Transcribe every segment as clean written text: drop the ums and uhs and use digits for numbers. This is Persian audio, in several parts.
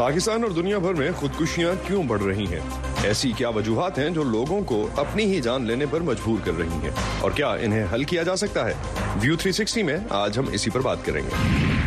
پاکستان اور دنیا بھر میں خودکشیاں کیوں بڑھ رہی ہیں؟ ایسی کیا وجوہات ہیں جو لوگوں کو اپنی ہی جان لینے پر مجبور کر رہی ہیں؟ اور کیا انہیں حل کیا جا سکتا ہے؟ ویو 360 میں آج ہم اسی پر بات کریں گے۔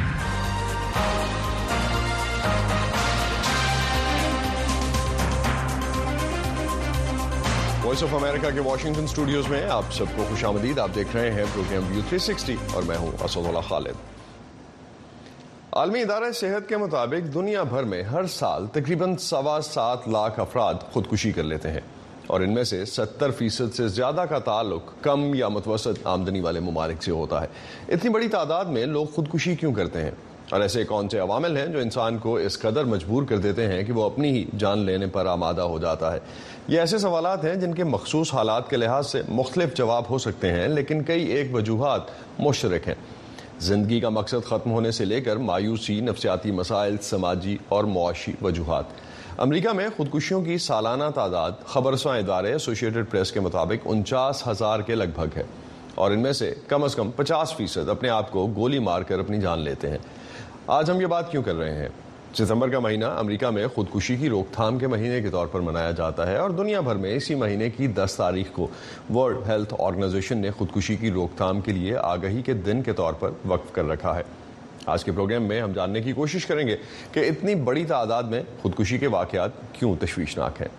وائس آف امریکہ کے واشنگٹن اسٹوڈیوز میں آپ سب کو خوش آمدید۔ آپ دیکھ رہے ہیں پروگرام ویو 360 اور میں ہوں اسد اللہ خالد۔ عالمی ادارہ صحت کے مطابق دنیا بھر میں ہر سال تقریباً 7.25 لاکھ افراد خودکشی کر لیتے ہیں، اور ان میں سے 70% سے زیادہ کا تعلق کم یا متوسط آمدنی والے ممالک سے ہوتا ہے۔ اتنی بڑی تعداد میں لوگ خودکشی کیوں کرتے ہیں، اور ایسے کون سے عوامل ہیں جو انسان کو اس قدر مجبور کر دیتے ہیں کہ وہ اپنی ہی جان لینے پر آمادہ ہو جاتا ہے؟ یہ ایسے سوالات ہیں جن کے مخصوص حالات کے لحاظ سے مختلف جواب ہو سکتے ہیں، لیکن کئی ایک وجوہات مشترک ہیں۔ زندگی کا مقصد ختم ہونے سے لے کر مایوسی، نفسیاتی مسائل، سماجی اور معاشی وجوہات۔ امریکہ میں خودکشیوں کی سالانہ تعداد خبر رساں ادارے ایسوسیٹڈ پریس کے مطابق 49,000 کے لگ بھگ ہے، اور ان میں سے کم از کم 50% اپنے آپ کو گولی مار کر اپنی جان لیتے ہیں۔ آج ہم یہ بات کیوں کر رہے ہیں؟ ستمبر کا مہینہ امریکہ میں خودکشی کی روک تھام کے مہینے کے طور پر منایا جاتا ہے، اور دنیا بھر میں اسی مہینے کی 10 تاریخ کو ورلڈ ہیلتھ آرگنائزیشن نے خودکشی کی روک تھام کے لیے آگہی کے دن کے طور پر وقف کر رکھا ہے۔ آج کے پروگرام میں ہم جاننے کی کوشش کریں گے کہ اتنی بڑی تعداد میں خودکشی کے واقعات کیوں تشویشناک ہیں۔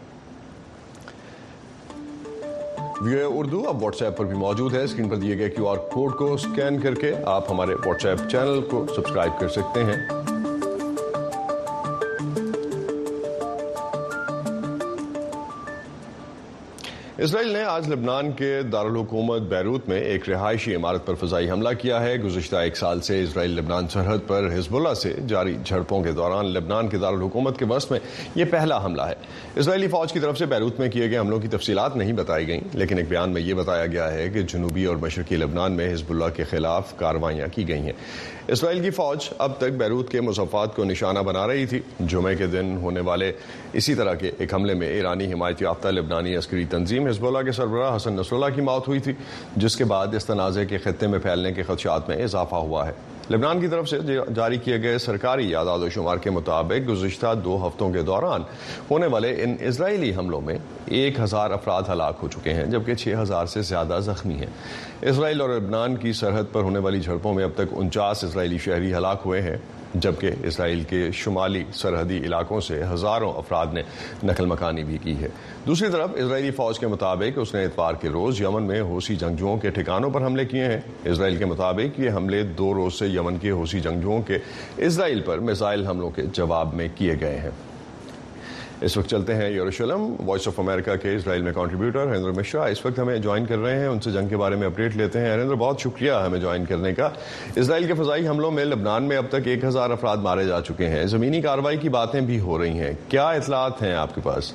ویو اردو اب واٹس ایپ پر بھی موجود ہے۔ اسکرین پر دیے گئے QR کوڈ کو اسکین کر کے آپ ہمارے واٹس ایپ چینل کو سبسکرائب کر سکتے ہیں۔ اسرائیل نے آج لبنان کے دارالحکومت بیروت میں ایک رہائشی عمارت پر فضائی حملہ کیا ہے۔ گزشتہ ایک سال سے اسرائیل لبنان سرحد پر حزب اللہ سے جاری جھڑپوں کے دوران لبنان کے دارالحکومت کے وسط میں یہ پہلا حملہ ہے۔ اسرائیلی فوج کی طرف سے بیروت میں کیے گئے حملوں کی تفصیلات نہیں بتائی گئیں، لیکن ایک بیان میں یہ بتایا گیا ہے کہ جنوبی اور مشرقی لبنان میں حزب اللہ کے خلاف کارروائیاں کی گئی ہیں۔ اسرائیل کی فوج اب تک بیروت کے مضافات کو نشانہ بنا رہی تھی۔ جمعے کے دن ہونے والے اسی طرح کے ایک حملے میں ایرانی حمایت یافتہ لبنانی عسکری تنظیم حزب اللہ کے سربراہ حسن نصر اللہ کی موت ہوئی تھی، جس کے بعد اس تنازع کے خطے میں پھیلنے کے خدشات میں اضافہ ہوا ہے۔ لبنان کی طرف سے جاری کیے گئے سرکاری اعداد و شمار کے مطابق گزشتہ 2 ہفتوں کے دوران ہونے والے ان اسرائیلی حملوں میں 1000 افراد ہلاک ہو چکے ہیں، جبکہ 6000 سے زیادہ زخمی ہیں۔ اسرائیل اور لبنان کی سرحد پر ہونے والی جھڑپوں میں اب تک 49 اسرائیلی شہری ہلاک ہوئے ہیں، جبکہ اسرائیل کے شمالی سرحدی علاقوں سے ہزاروں افراد نے نقل مکانی بھی کی ہے۔ دوسری طرف اسرائیلی فوج کے مطابق اس نے اتوار کے روز یمن میں حوثی جنگجوؤں کے ٹھکانوں پر حملے کیے ہیں۔ اسرائیل کے مطابق یہ حملے 2 روز سے یمن کے حوثی جنگجوؤں کے اسرائیل پر میزائل حملوں کے جواب میں کیے گئے ہیں۔ اس وقت چلتے ہیں یروشلم۔ وائس آف امریکہ کے اسرائیل میں کنٹریبیوٹر ہریندر مشرا اس وقت ہمیں جوائن کر رہے ہیں، ان سے جنگ کے بارے میں اپڈیٹ لیتے ہیں۔ ہریندر، بہت شکریہ ہمیں جوائن کرنے کا۔ اسرائیل کے فضائی حملوں میں لبنان میں اب تک 1000 افراد مارے جا چکے ہیں، زمینی کارروائی کی باتیں بھی ہو رہی ہیں، کیا اطلاعات ہیں آپ کے پاس؟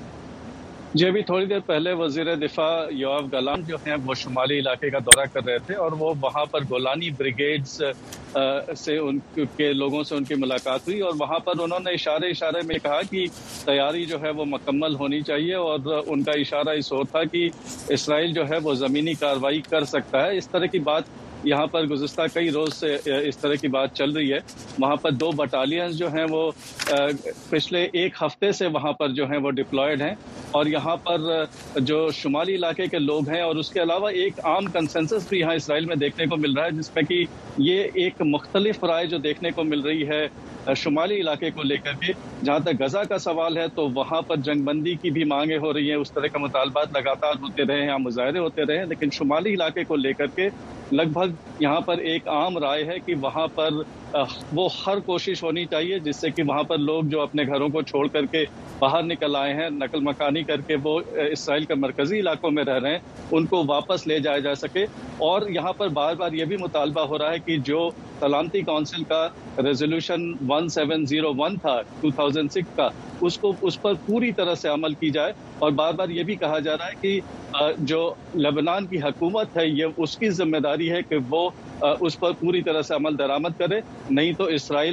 جی، ابھی تھوڑی دیر پہلے وزیر دفاع یوآف گالانٹ جو ہیں وہ شمالی علاقے کا دورہ کر رہے تھے، اور وہ وہاں پر گولانی بریگیڈز سے ان کے لوگوں سے ان کی ملاقات ہوئی، اور وہاں پر انہوں نے اشارے میں کہا کہ تیاری جو ہے وہ مکمل ہونی چاہیے، اور ان کا اشارہ اس اور تھا کہ اسرائیل جو ہے وہ زمینی کارروائی کر سکتا ہے۔ اس طرح کی بات یہاں پر گزشتہ کئی روز سے اس طرح کی بات چل رہی ہے۔ وہاں پر 2 بٹالینز جو ہیں وہ پچھلے 1 ہفتے سے وہاں پر جو ہیں وہ ڈپلائیڈ ہیں، اور یہاں پر جو شمالی علاقے کے لوگ ہیں، اور اس کے علاوہ ایک عام کنسنسس بھی یہاں اسرائیل میں دیکھنے کو مل رہا ہے، جس میں کہ یہ ایک مختلف رائے جو دیکھنے کو مل رہی ہے شمالی علاقے کو لے کر کے۔ جہاں تک غزہ کا سوال ہے تو وہاں پر جنگ بندی کی بھی مانگیں ہو رہی ہیں، اس طرح کا مطالبات لگاتار ہوتے رہے ہیں، مظاہرے ہوتے رہے ہیں، لیکن شمالی علاقے کو لے کر کے لگ بھگ یہاں پر ایک عام رائے ہے کہ وہاں پر وہ ہر کوشش ہونی چاہیے جس سے کہ وہاں پر لوگ جو اپنے گھروں کو چھوڑ کر کے باہر نکل آئے ہیں، نقل مکانی کر کے وہ اسرائیل کے مرکزی علاقوں میں رہ رہے ہیں، ان کو واپس لے جایا جا سکے۔ اور یہاں پر بار بار یہ بھی مطالبہ ہو رہا ہے کہ جو سلامتی کونسل کا ریزولوشن 1701 تھا 2006 کا، اس پر پوری طرح سے عمل کی جائے، اور بار بار یہ بھی کہا جا رہا ہے کہ جو لبنان کی حکومت ہے یہ اس کی ذمہ داری ہے کہ وہ اس پر پوری طرح سے عمل درآمد کرے، نہیں تو اسرائیل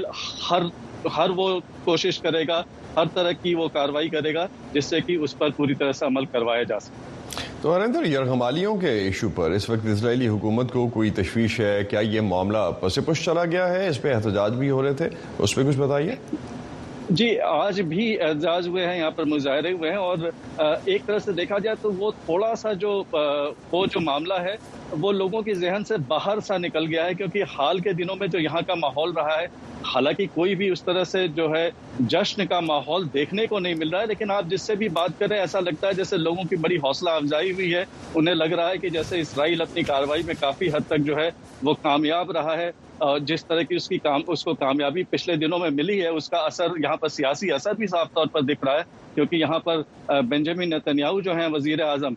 ہر وہ کوشش کرے گا، ہر طرح کی وہ کارروائی کرے گا جس سے کہ اس پر پوری طرح سے عمل کروایا جا سکے۔ تو ہریندر، یرغمالیوں کے ایشو پر اس وقت اسرائیلی حکومت کو کوئی تشویش ہے؟ کیا یہ معاملہ پس پش چلا گیا ہے؟ اس پہ احتجاج بھی ہو رہے تھے، اس پہ کچھ بتائیے۔ جی آج بھی احتجاج ہوئے ہیں، یہاں پر مظاہرے ہوئے ہیں، اور ایک طرح سے دیکھا جائے تو وہ تھوڑا سا وہ جو معاملہ ہے وہ لوگوں کے ذہن سے باہر سا نکل گیا ہے، کیونکہ حال کے دنوں میں جو یہاں کا ماحول رہا ہے، حالانکہ کوئی بھی اس طرح سے جو ہے جشن کا ماحول دیکھنے کو نہیں مل رہا ہے، لیکن آپ جس سے بھی بات کریں ایسا لگتا ہے جیسے لوگوں کی بڑی حوصلہ افزائی ہوئی ہے. انہیں لگ رہا ہے کہ جیسے اسرائیل اپنی کارروائی میں کافی حد تک جو ہے وہ کامیاب رہا ہے. جس طرح کی اس کو کامیابی پچھلے دنوں میں ملی ہے، اس کا اثر یہاں پر سیاسی اثر بھی صاف طور پر دکھ رہا ہے، کیونکہ یہاں پر بنجامن نیتنیاہو جو ہیں وزیر اعظم،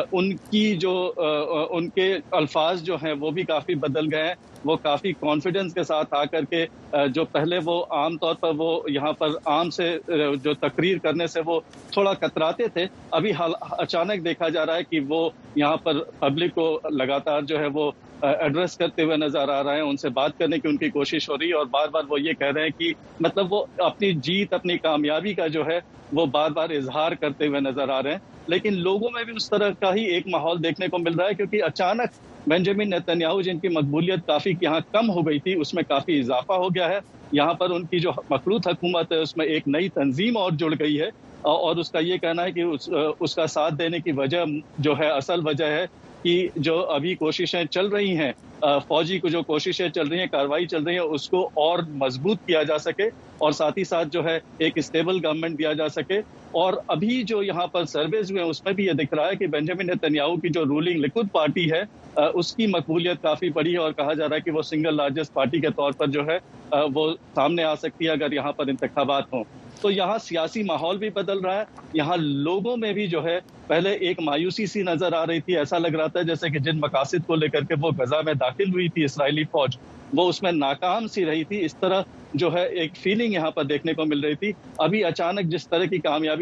ان کے الفاظ جو ہیں وہ بھی کافی بدل گئے ہیں. وہ کافی کانفیڈنس کے ساتھ آ کر کے جو پہلے وہ عام طور پر وہ یہاں پر عام سے جو تقریر کرنے سے وہ تھوڑا کتراتے تھے، ابھی اچانک دیکھا جا رہا ہے کہ وہ یہاں پر پبلک کو لگاتار جو ہے وہ ایڈریس کرتے ہوئے نظر آ رہے ہیں، ان سے بات کرنے کی ان کی کوشش ہو رہی ہے، اور بار بار وہ یہ کہہ رہے ہیں کہ مطلب وہ اپنی جیت، اپنی کامیابی کا جو ہے وہ بار بار اظہار کرتے ہوئے نظر آ رہے ہیں. لیکن لوگوں میں بھی اس طرح کا ہی ایک ماحول دیکھنے کو مل رہا ہے، کیونکہ اچانک بنجامن نیتنیاہو جن کی مقبولیت کافی یہاں کم ہو گئی تھی، اس میں کافی اضافہ ہو گیا ہے. یہاں پر ان کی جو مخلوط حکومت ہے اس میں ایک نئی تنظیم اور جڑ گئی ہے، اور اس کا یہ کہنا ہے کہ اس کا ساتھ دینے کی وجہ جو ہے، اصل وجہ ہے کہ جو ابھی کوششیں چل رہی ہیں، فوجی کو جو کوششیں چل رہی ہیں، کارروائی چل رہی ہیں، اس کو اور مضبوط کیا جا سکے، اور ساتھ ہی ساتھ جو ہے ایک اسٹیبل گورنمنٹ دیا جا سکے. اور ابھی جو یہاں پر سرویز ہوئے ہیں اس میں بھی یہ دکھ رہا ہے کہ بنجامن نیتنیاہو کی جو رولنگ لیکود پارٹی ہے اس کی مقبولیت کافی بڑی ہے، اور کہا جا رہا ہے کہ وہ سنگل لارجسٹ پارٹی کے طور پر جو ہے وہ سامنے آ سکتی ہے اگر یہاں پر انتخابات ہوں. تو یہاں سیاسی ماحول بھی بدل رہا ہے، یہاں لوگوں میں بھی جو ہے پہلے ایک مایوسی سی نظر آ رہی تھی، ایسا لگ رہا تھا جیسے کہ جن مقاصد کو لے کر کے وہ غزہ میں داخل ہوئی تھی اسرائیلی فوج، وہ اس میں ناکام سی رہی تھی، اس طرح جو ہے ایک فیلنگ یہاں پر دیکھنے کو مل رہی تھی. ابھی اچانک جس طرح کی کامیابی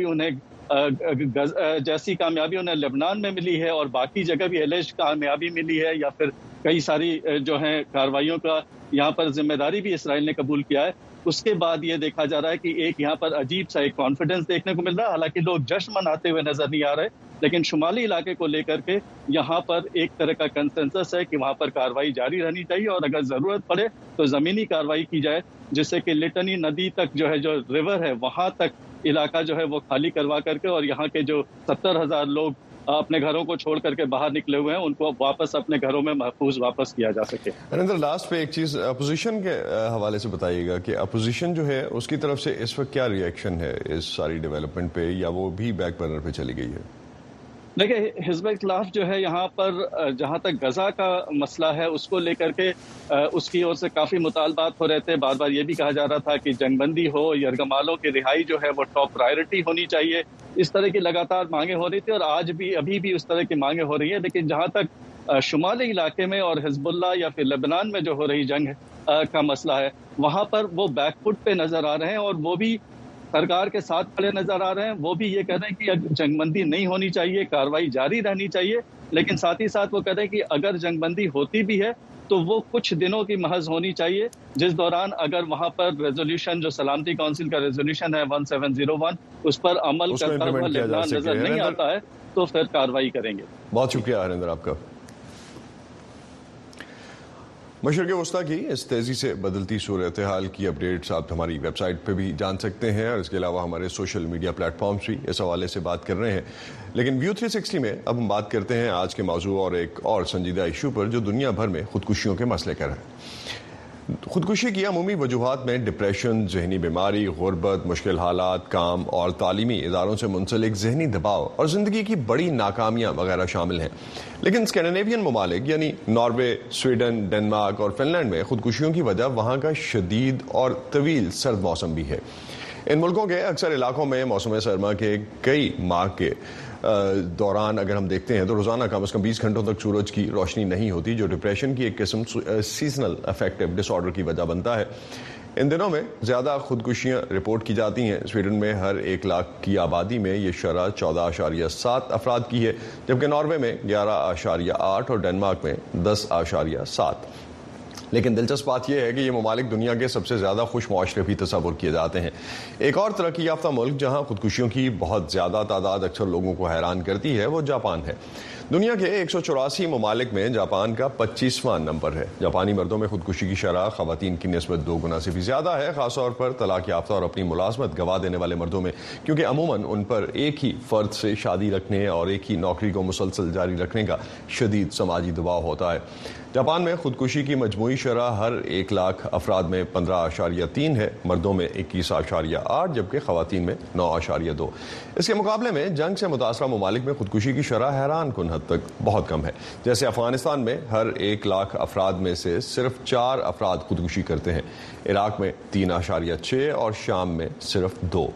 جیسی کامیابی انہیں لبنان میں ملی ہے، اور باقی جگہ بھی ایلیج کامیابی ملی ہے، یا پھر کئی ساری جو ہیں کارروائیوں کا یہاں پر ذمہ داری بھی اسرائیل نے قبول کیا ہے، اس کے بعد یہ دیکھا جا رہا ہے کہ ایک یہاں پر عجیب سا ایک کانفیڈنس دیکھنے کو مل رہا ہے. حالانکہ لوگ جشن مناتے ہوئے نظر نہیں آ رہے، لیکن شمالی علاقے کو لے کر کے یہاں پر ایک طرح کا کنسنسس ہے کہ وہاں پر کارروائی جاری رہنی چاہیے، اور اگر ضرورت پڑے تو زمینی کارروائی کی جائے، جس سے کہ لٹنی ندی تک جو ہے، جو ریور ہے، وہاں تک علاقہ جو ہے وہ خالی کروا کر کے، اور یہاں کے جو 70,000 لوگ اپنے گھروں کو چھوڑ کر کے باہر نکلے ہوئے ہیں ان کو واپس اپنے گھروں میں محفوظ واپس کیا جا سکے. نریندر، لاسٹ پہ ایک چیز اپوزیشن کے حوالے سے بتائیے گا کہ اپوزیشن جو ہے اس کی طرف سے اس وقت کیا ری ایکشن ہے اس ساری ڈیولپمنٹ پہ، یا وہ بھی بیک برنر پہ چلی گئی ہے؟ دیکھیں، حزب اختلاف جو ہے یہاں پر جہاں تک غزہ کا مسئلہ ہے اس کو لے کر کے اس کی اور سے کافی مطالبات ہو رہے تھے. بار بار یہ بھی کہا جا رہا تھا کہ جنگ بندی ہو، یرغمالوں کی رہائی جو ہے وہ ٹاپ پرائرٹی ہونی چاہیے. اس طرح کی لگاتار مانگیں ہو رہی تھی، اور آج بھی ابھی بھی اس طرح کی مانگیں ہو رہی ہیں. لیکن جہاں تک شمالی علاقے میں اور حزب اللہ یا پھر لبنان میں جو ہو رہی جنگ کا مسئلہ ہے، وہاں پر وہ بیک فٹ پہ نظر آ رہے ہیں، اور وہ بھی سرکار کے ساتھ کھڑے نظر آ رہے ہیں. وہ بھی یہ کہہ رہے ہیں کہ جنگ بندی نہیں ہونی چاہیے، کارروائی جاری رہنی چاہیے. لیکن ساتھ ہی ساتھ وہ کہہ رہے ہیں کہ اگر جنگ بندی ہوتی بھی ہے تو وہ کچھ دنوں کی محض ہونی چاہیے، جس دوران اگر وہاں پر ریزولوشن جو سلامتی کونسل کا ریزولوشن ہے 1701 اس پر عمل کرتا ہوا لبنان نظر نہیں آتا ہے تو پھر کارروائی کریں گے. بہت شکریہ ہریندر آپ کا. مشرق وسطیٰ کی اس تیزی سے بدلتی صورتحال کی اپڈیٹس آپ ہماری ویب سائٹ پہ بھی جان سکتے ہیں، اور اس کے علاوہ ہمارے سوشل میڈیا پلیٹ فارمز بھی اس حوالے سے بات کر رہے ہیں. لیکن ویو 360 میں اب ہم بات کرتے ہیں آج کے موضوع اور ایک اور سنجیدہ ایشو پر جو دنیا بھر میں خودکشیوں کے مسئلے کا ہے. خودکشی کی عمومی وجوہات میں ڈپریشن، ذہنی بیماری، غربت، مشکل حالات، کام اور تعلیمی اداروں سے منسلک ذہنی دباؤ اور زندگی کی بڑی ناکامیاں وغیرہ شامل ہیں. لیکن اسکینڈینیوین ممالک یعنی ناروے، سویڈن، ڈنمارک اور فن لینڈ میں خودکشیوں کی وجہ وہاں کا شدید اور طویل سرد موسم بھی ہے. ان ملکوں کے اکثر علاقوں میں موسم سرما کے کئی ماہ کے دوران اگر ہم دیکھتے ہیں تو روزانہ کم از کم 20 گھنٹوں تک سورج کی روشنی نہیں ہوتی، جو ڈپریشن کی ایک قسم سیزنل افیکٹو ڈس آرڈر کی وجہ بنتا ہے. ان دنوں میں زیادہ خودکشیاں رپورٹ کی جاتی ہیں. سویڈن میں ہر 1 لاکھ کی آبادی میں یہ شرح 14.7 افراد کی ہے، جبکہ ناروے میں 11.8 اور ڈنمارک میں 10.7. لیکن دلچسپ بات یہ ہے کہ یہ ممالک دنیا کے سب سے زیادہ خوش معاشرے بھی تصور کیے جاتے ہیں۔ ایک اور ترقی یافتہ ملک جہاں خودکشیوں کی بہت زیادہ تعداد اکثر لوگوں کو حیران کرتی ہے وہ جاپان ہے۔ دنیا کے 184 ممالک میں جاپان کا 25واں نمبر ہے۔ جاپانی مردوں میں خودکشی کی شرح خواتین کی نسبت 2 گنا سے بھی زیادہ ہے، خاص طور پر طلاق یافتہ اور اپنی ملازمت گنوا دینے والے مردوں میں، کیونکہ عموماً ان پر ایک ہی فرد سے شادی رکھنے اور ایک ہی نوکری کو مسلسل جاری رکھنے کا شدید سماجی دباؤ ہوتا ہے۔ جاپان میں خودکشی کی مجموعی شرح ہر 1 لاکھ افراد میں 15.3 ہے، مردوں میں 21.8 جبکہ خواتین میں 9.2۔ اس کے مقابلے میں جنگ سے متاثرہ ممالک میں خودکشی کی شرح حیران کن حد تک بہت کم ہے۔ جیسے افغانستان میں ہر 1 لاکھ افراد میں سے صرف 4 افراد خودکشی کرتے ہیں، عراق میں 3.6 اور شام میں صرف 2۔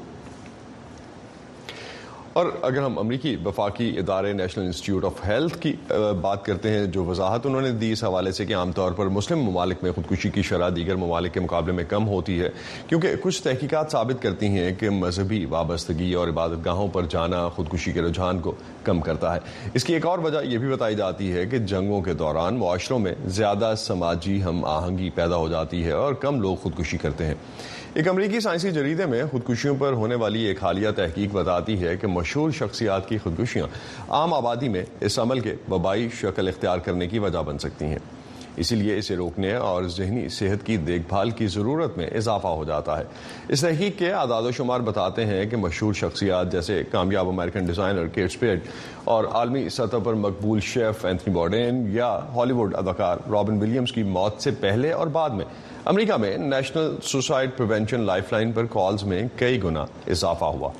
اور اگر ہم امریکی وفاقی ادارے نیشنل انسٹیٹیوٹ آف ہیلتھ کی بات کرتے ہیں، جو وضاحت انہوں نے دی اس حوالے سے کہ عام طور پر مسلم ممالک میں خودکشی کی شرح دیگر ممالک کے مقابلے میں کم ہوتی ہے، کیونکہ کچھ تحقیقات ثابت کرتی ہیں کہ مذہبی وابستگی اور عبادت گاہوں پر جانا خودکشی کے رجحان کو کم کرتا ہے۔ اس کی ایک اور وجہ یہ بھی بتائی جاتی ہے کہ جنگوں کے دوران معاشروں میں زیادہ سماجی ہم آہنگی پیدا ہو جاتی ہے اور کم لوگ خودکشی کرتے ہیں۔ ایک امریکی سائنسی جریدے میں خودکشیوں پر ہونے والی ایک حالیہ تحقیق بتاتی ہے کہ مشہور شخصیات کی خودکشیاں عام آبادی میں اس عمل کے وبائی شکل اختیار کرنے کی وجہ بن سکتی ہیں۔ اسی لیے اسے روکنے اور ذہنی صحت کی دیکھ بھال کی ضرورت میں اضافہ ہو جاتا ہے۔ اس تحقیق کے اعداد و شمار بتاتے ہیں کہ مشہور شخصیات جیسے کامیاب امریکن ڈیزائنر کیٹ اسپیڈ اور عالمی سطح پر مقبول شیف اینتھنی بورڈین یا ہالی ووڈ اداکار رابن ولیمز کی موت سے پہلے اور بعد میں امریکہ میں نیشنل سوسائڈ پریونشن لائف لائن پر کالز میں کئی گنا اضافہ ہوا۔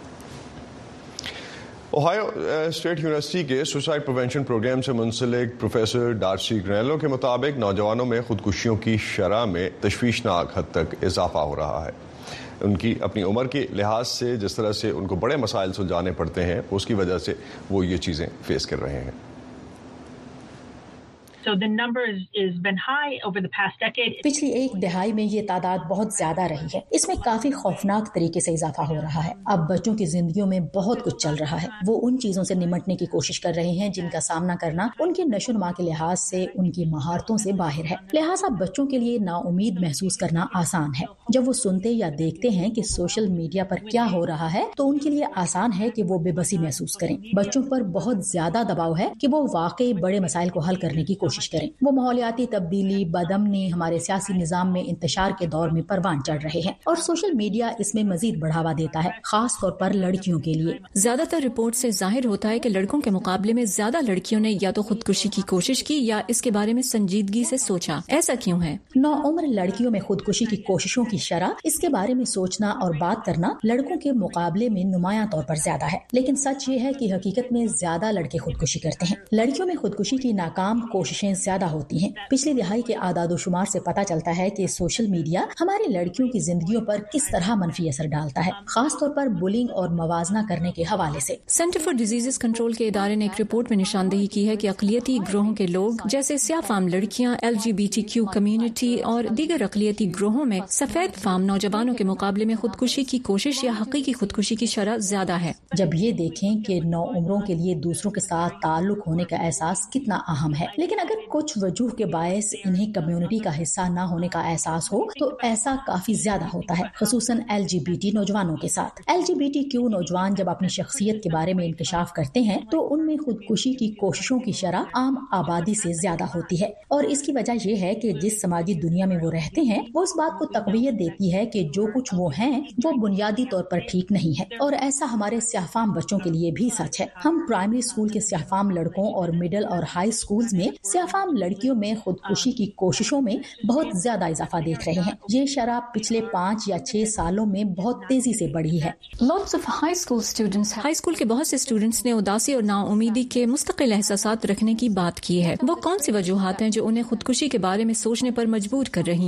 اوہایو اسٹیٹ یونیورسٹی کے سوسائڈ پریونشن پروگرام سے منسلک پروفیسر ڈارسی گرینلو کے مطابق نوجوانوں میں خودکشیوں کی شرح میں تشویشناک حد تک اضافہ ہو رہا ہے۔ ان کی اپنی عمر کے لحاظ سے جس طرح سے ان کو بڑے مسائل سلجھانے پڑتے ہیں، اس کی وجہ سے وہ یہ چیزیں فیس کر رہے ہیں۔ پچھلی 1 دہائی میں یہ تعداد بہت زیادہ رہی ہے۔ اس میں کافی خوفناک طریقے سے اضافہ ہو رہا ہے۔ اب بچوں کی زندگیوں میں بہت کچھ چل رہا ہے، وہ ان چیزوں سے نمٹنے کی کوشش کر رہے ہیں جن کا سامنا کرنا ان کے نشو و نما کے لحاظ سے ان کی مہارتوں سے باہر ہے۔ لہٰذا بچوں کے لیے نا امید محسوس کرنا آسان ہے۔ جب وہ سنتے یا دیکھتے ہیں کہ سوشل میڈیا پر کیا ہو رہا ہے تو ان کے لیے آسان ہے کہ وہ بے بسی محسوس کریں۔ بچوں پر بہت زیادہ دباؤ ہے کہ وہ واقعی بڑے مسائل کو حل کرنے کی کوشش کریں۔ وہ ماحولیاتی تبدیلی، بدامنی، ہمارے سیاسی نظام میں انتشار کے دور میں پروان چڑھ رہے ہیں، اور سوشل میڈیا اس میں مزید بڑھاوا دیتا ہے، خاص طور پر لڑکیوں کے لیے۔ زیادہ تر رپورٹ سے ظاہر ہوتا ہے کہ لڑکوں کے مقابلے میں زیادہ لڑکیوں نے یا تو خودکشی کی کوشش کی یا اس کے بارے میں سنجیدگی سے سوچا۔ ایسا کیوں ہے؟ نوعمر لڑکیوں میں خودکشی کی کوششوں کی شرح، اس کے بارے میں سوچنا اور بات کرنا لڑکوں کے مقابلے میں نمایاں طور پر زیادہ ہے، لیکن سچ یہ ہے کہ حقیقت میں زیادہ لڑکے خودکشی کرتے ہیں۔ لڑکیوں میں خودکشی کی ناکام کوششیں زیادہ ہوتی ہیں۔ پچھلی دہائی کے اعداد و شمار سے پتہ چلتا ہے کہ سوشل میڈیا ہماری لڑکیوں کی زندگیوں پر کس طرح منفی اثر ڈالتا ہے، خاص طور پر بلنگ اور موازنہ کرنے کے حوالے سے۔ سینٹر فار ڈیزیزز کنٹرول کے ادارے نے ایک رپورٹ میں نشاندہی کی ہے کہ اقلیتی گروہوں کے لوگ جیسے سیاہ فام لڑکیاں، LGBTQ کمیونٹی اور دیگر اقلیتی گروہوں میں سفید فام نوجوانوں کے مقابلے میں خودکشی کی کوشش یا حقیقی خودکشی کی شرح زیادہ ہے۔ جب یہ دیکھیں کہ نوعمروں کے لیے دوسروں کے ساتھ تعلق ہونے کا احساس کتنا اہم ہے، لیکن اگر کچھ وجوہ کے باعث انہیں کمیونٹی کا حصہ نہ ہونے کا احساس ہو تو ایسا کافی زیادہ ہوتا ہے، خصوصاً LGBT نوجوانوں کے ساتھ۔ LGBTQ نوجوان جب اپنی شخصیت کے بارے میں انکشاف کرتے ہیں تو ان میں خودکشی کی کوششوں کی شرح عام آبادی سے زیادہ ہوتی ہے، اور اس کی وجہ یہ ہے کہ جس سماجی دنیا میں وہ رہتے ہیں وہ اس بات کو تقویت دیتی ہے کہ جو کچھ وہ ہیں وہ بنیادی طور پر ٹھیک نہیں ہے، اور ایسا ہمارے سیاہ فام بچوں کے لیے بھی سچ ہے۔ ہم پرائمری اسکول کے سیاہ فام لڑکوں اور مڈل اور ہائی اسکولز میں سیاہ فام لڑکیوں میں خودکشی کی کوششوں میں بہت زیادہ اضافہ دیکھ رہے ہیں۔ یہ شرح پچھلے 5 یا 6 سالوں میں بہت تیزی سے بڑھی ہے۔ ہائی اسکول کے بہت سے اسٹوڈنٹس نے اداسی اور نا امیدی کے مستقل احساسات رکھنے کی بات کی ہے۔ وہ کون سی وجوہات ہیں جو انہیں خودکشی کے بارے میں سوچنے پر مجبور کر رہی ہیں؟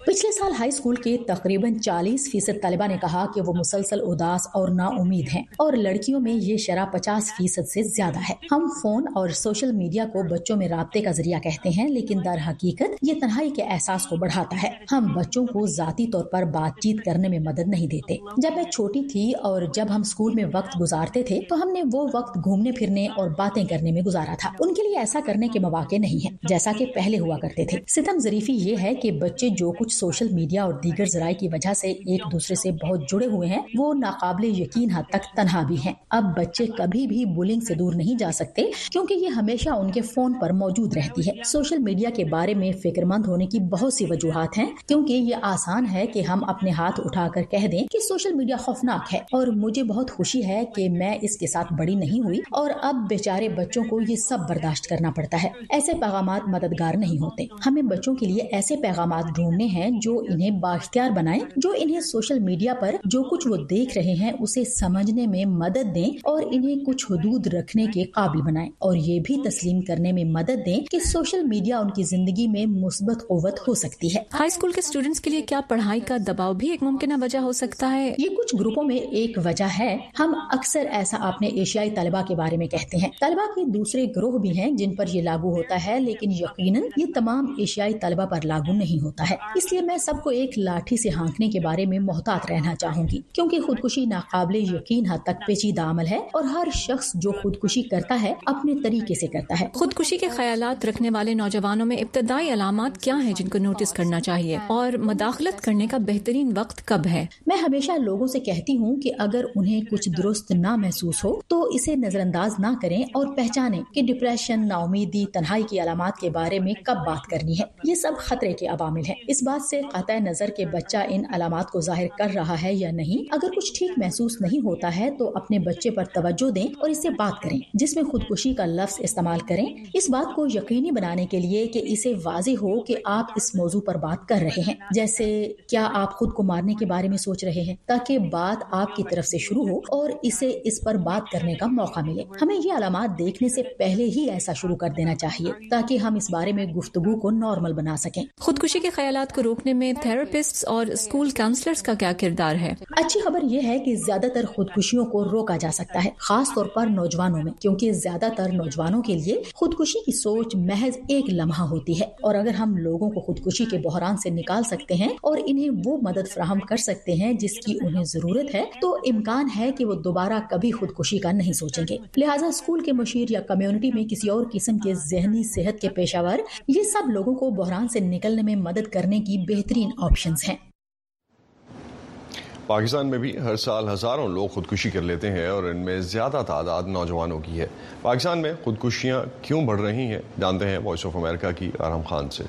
पिछले साल high school के तकरीबन 40% तलबा ने कहा कि वो मुसलसल उदास और नाउमीद हैं और लड़कियों में ये शरह 50% से ज्यादा है। हम फोन और सोशल मीडिया को बच्चों में राब्ते का जरिया कहते हैं, लेकिन दर हकीकत ये तन्हाई के एहसास को बढ़ाता है। हम बच्चों को जाती तौर पर बातचीत करने में मदद नहीं देते। जब मैं छोटी थी और जब हम स्कूल में वक्त गुजारते थे तो हमने वो वक्त घूमने फिरने और बातें करने में गुजारा था। उनके लिए ऐसा करने के मौके नहीं है जैसा कि पहले हुआ करते थे। सितम ज़रीफी ये है कि बच्चे जो कुछ सोशल मीडिया और दीगर जराए की वजह से एक दूसरे से बहुत जुड़े हुए हैं, वो नाकाबिले यकीन हद तक तन्हा भी हैं। अब बच्चे कभी भी बुलिंग से दूर नहीं जा सकते क्योंकि ये हमेशा उनके फोन पर मौजूद रहती है। सोशल मीडिया के बारे में फिक्रमंद होने की बहुत सी वजूहात हैं, क्योंकि ये आसान है कि हम अपने हाथ उठाकर कह दें कि सोशल मीडिया खौफनाक है और मुझे बहुत खुशी है कि मैं इसके साथ बड़ी नहीं हुई और अब बेचारे बच्चों को ये सब बर्दाश्त करना पड़ता है। ऐसे पैगामात मददगार नहीं होते। हमें बच्चों के लिए ऐसे पैगामात ढूंढने हैं जो इन्हें बाख्तियार बनाएं, जो इन्हें सोशल मीडिया पर जो कुछ वो देख रहे हैं उसे समझने में मदद दें और इन्हें कुछ हुदूद रखने के काबिल बनाएं और ये भी तस्लीम करने में मदद दें कि सोशल मीडिया उनकी जिंदगी में मुस्बत कुव्वत हो सकती है। हाई स्कूल के स्टूडेंट्स के लिए क्या पढ़ाई का दबाव भी एक मुमकिन वजह हो सकता है? ये कुछ ग्रुपों में एक वजह है। हम अक्सर ऐसा अपने एशियाई तलबा के बारे में कहते हैं। तलबा के दूसरे ग्रोह भी हैं जिन पर ये लागू होता है, लेकिन यकीनन ये तमाम एशियाई तलबा पर लागू नहीं होता है। इसलिए मैं सबको एक लाठी से हाँकने के बारे में मोहतात रहना चाहूंगी, क्योंकि खुदकुशी नाकाबिले यकीन हद तक पेचीदा अमल है और हर शख्स जो खुदकुशी करता है अपने तरीके से करता है। खुदकुशी के ख्यालात रखने वाले नौजवानों में इब्तदाई अलामात क्या हैं जिनको नोटिस करना चाहिए और मदाखलत करने का बेहतरीन वक्त कब है? मैं हमेशा लोगों से कहती हूँ कि अगर उन्हें कुछ दुरुस्त ना महसूस हो तो इसे नजरअंदाज ना करें और पहचानें कि डिप्रेशन, नाउमीदी, तन्हाई की अलामात के बारे में कब बात करनी है। ये सब खतरे के अवामिल हैं। इस बात से कतई नजर के बच्चा इन अलामात को जाहिर कर रहा है या नहीं, अगर कुछ ठीक महसूस नहीं होता है तो अपने बच्चे पर तवज्जो दें और इससे बात करें जिसमें खुदकुशी का लफ्ज इस्तेमाल करें। इस बात को यकीनी बनाने के लिए कि इसे वाज़ेह हो कि आप इस मौजू पर बात कर रहे हैं, जैसे क्या आप खुद को मारने के बारे में सोच रहे हैं, ताकि बात आपकी तरफ से शुरू हो और इसे इस पर बात करने का मौका मिले। हमें ये अलामात देखने से पहले ही ऐसा शुरू कर देना चाहिए ताकि हम इस बारे में गुफ्तगू को नॉर्मल बना सकें। खुदकुशी के ख्यालात को रोकने में थेरेपिस्ट्स और स्कूल काउंसलर्स का क्या किरदार है? अच्छी खबर यह है कि ज्यादातर खुदकुशियों को रोका जा सकता है, खास तौर पर नौजवानों में, क्योंकि ज्यादातर नौजवानों के लिए खुदकुशी की सोच महज एक लम्हा होती है। और अगर हम लोगों को खुदकुशी के बहरान से निकाल सकते हैं और इन्हें वो मदद फराहम कर सकते हैं जिसकी उन्हें जरूरत है, तो इम्कान है कि वो दोबारा कभी खुदकुशी का नहीं सोचेंगे। लिहाजा स्कूल के मुशीर या कम्युनिटी में किसी और किस्म के ज़हनी सेहत के पेशावर, ये सब लोगों को बहरान से निकलने में मदद करने की बेहतरीन ऑप्शंस हैं। पाकिस्तान में भी हर साल हज़ारों लोग खुदकुशी कर लेते हैं और इनमें ज़्यादा तादाद नौजवानों की है। पाकिस्तान में खुदकुशियाँ क्यों बढ़ रही हैं, जानते हैं वॉइस ऑफ अमेरिका की आराम खान से।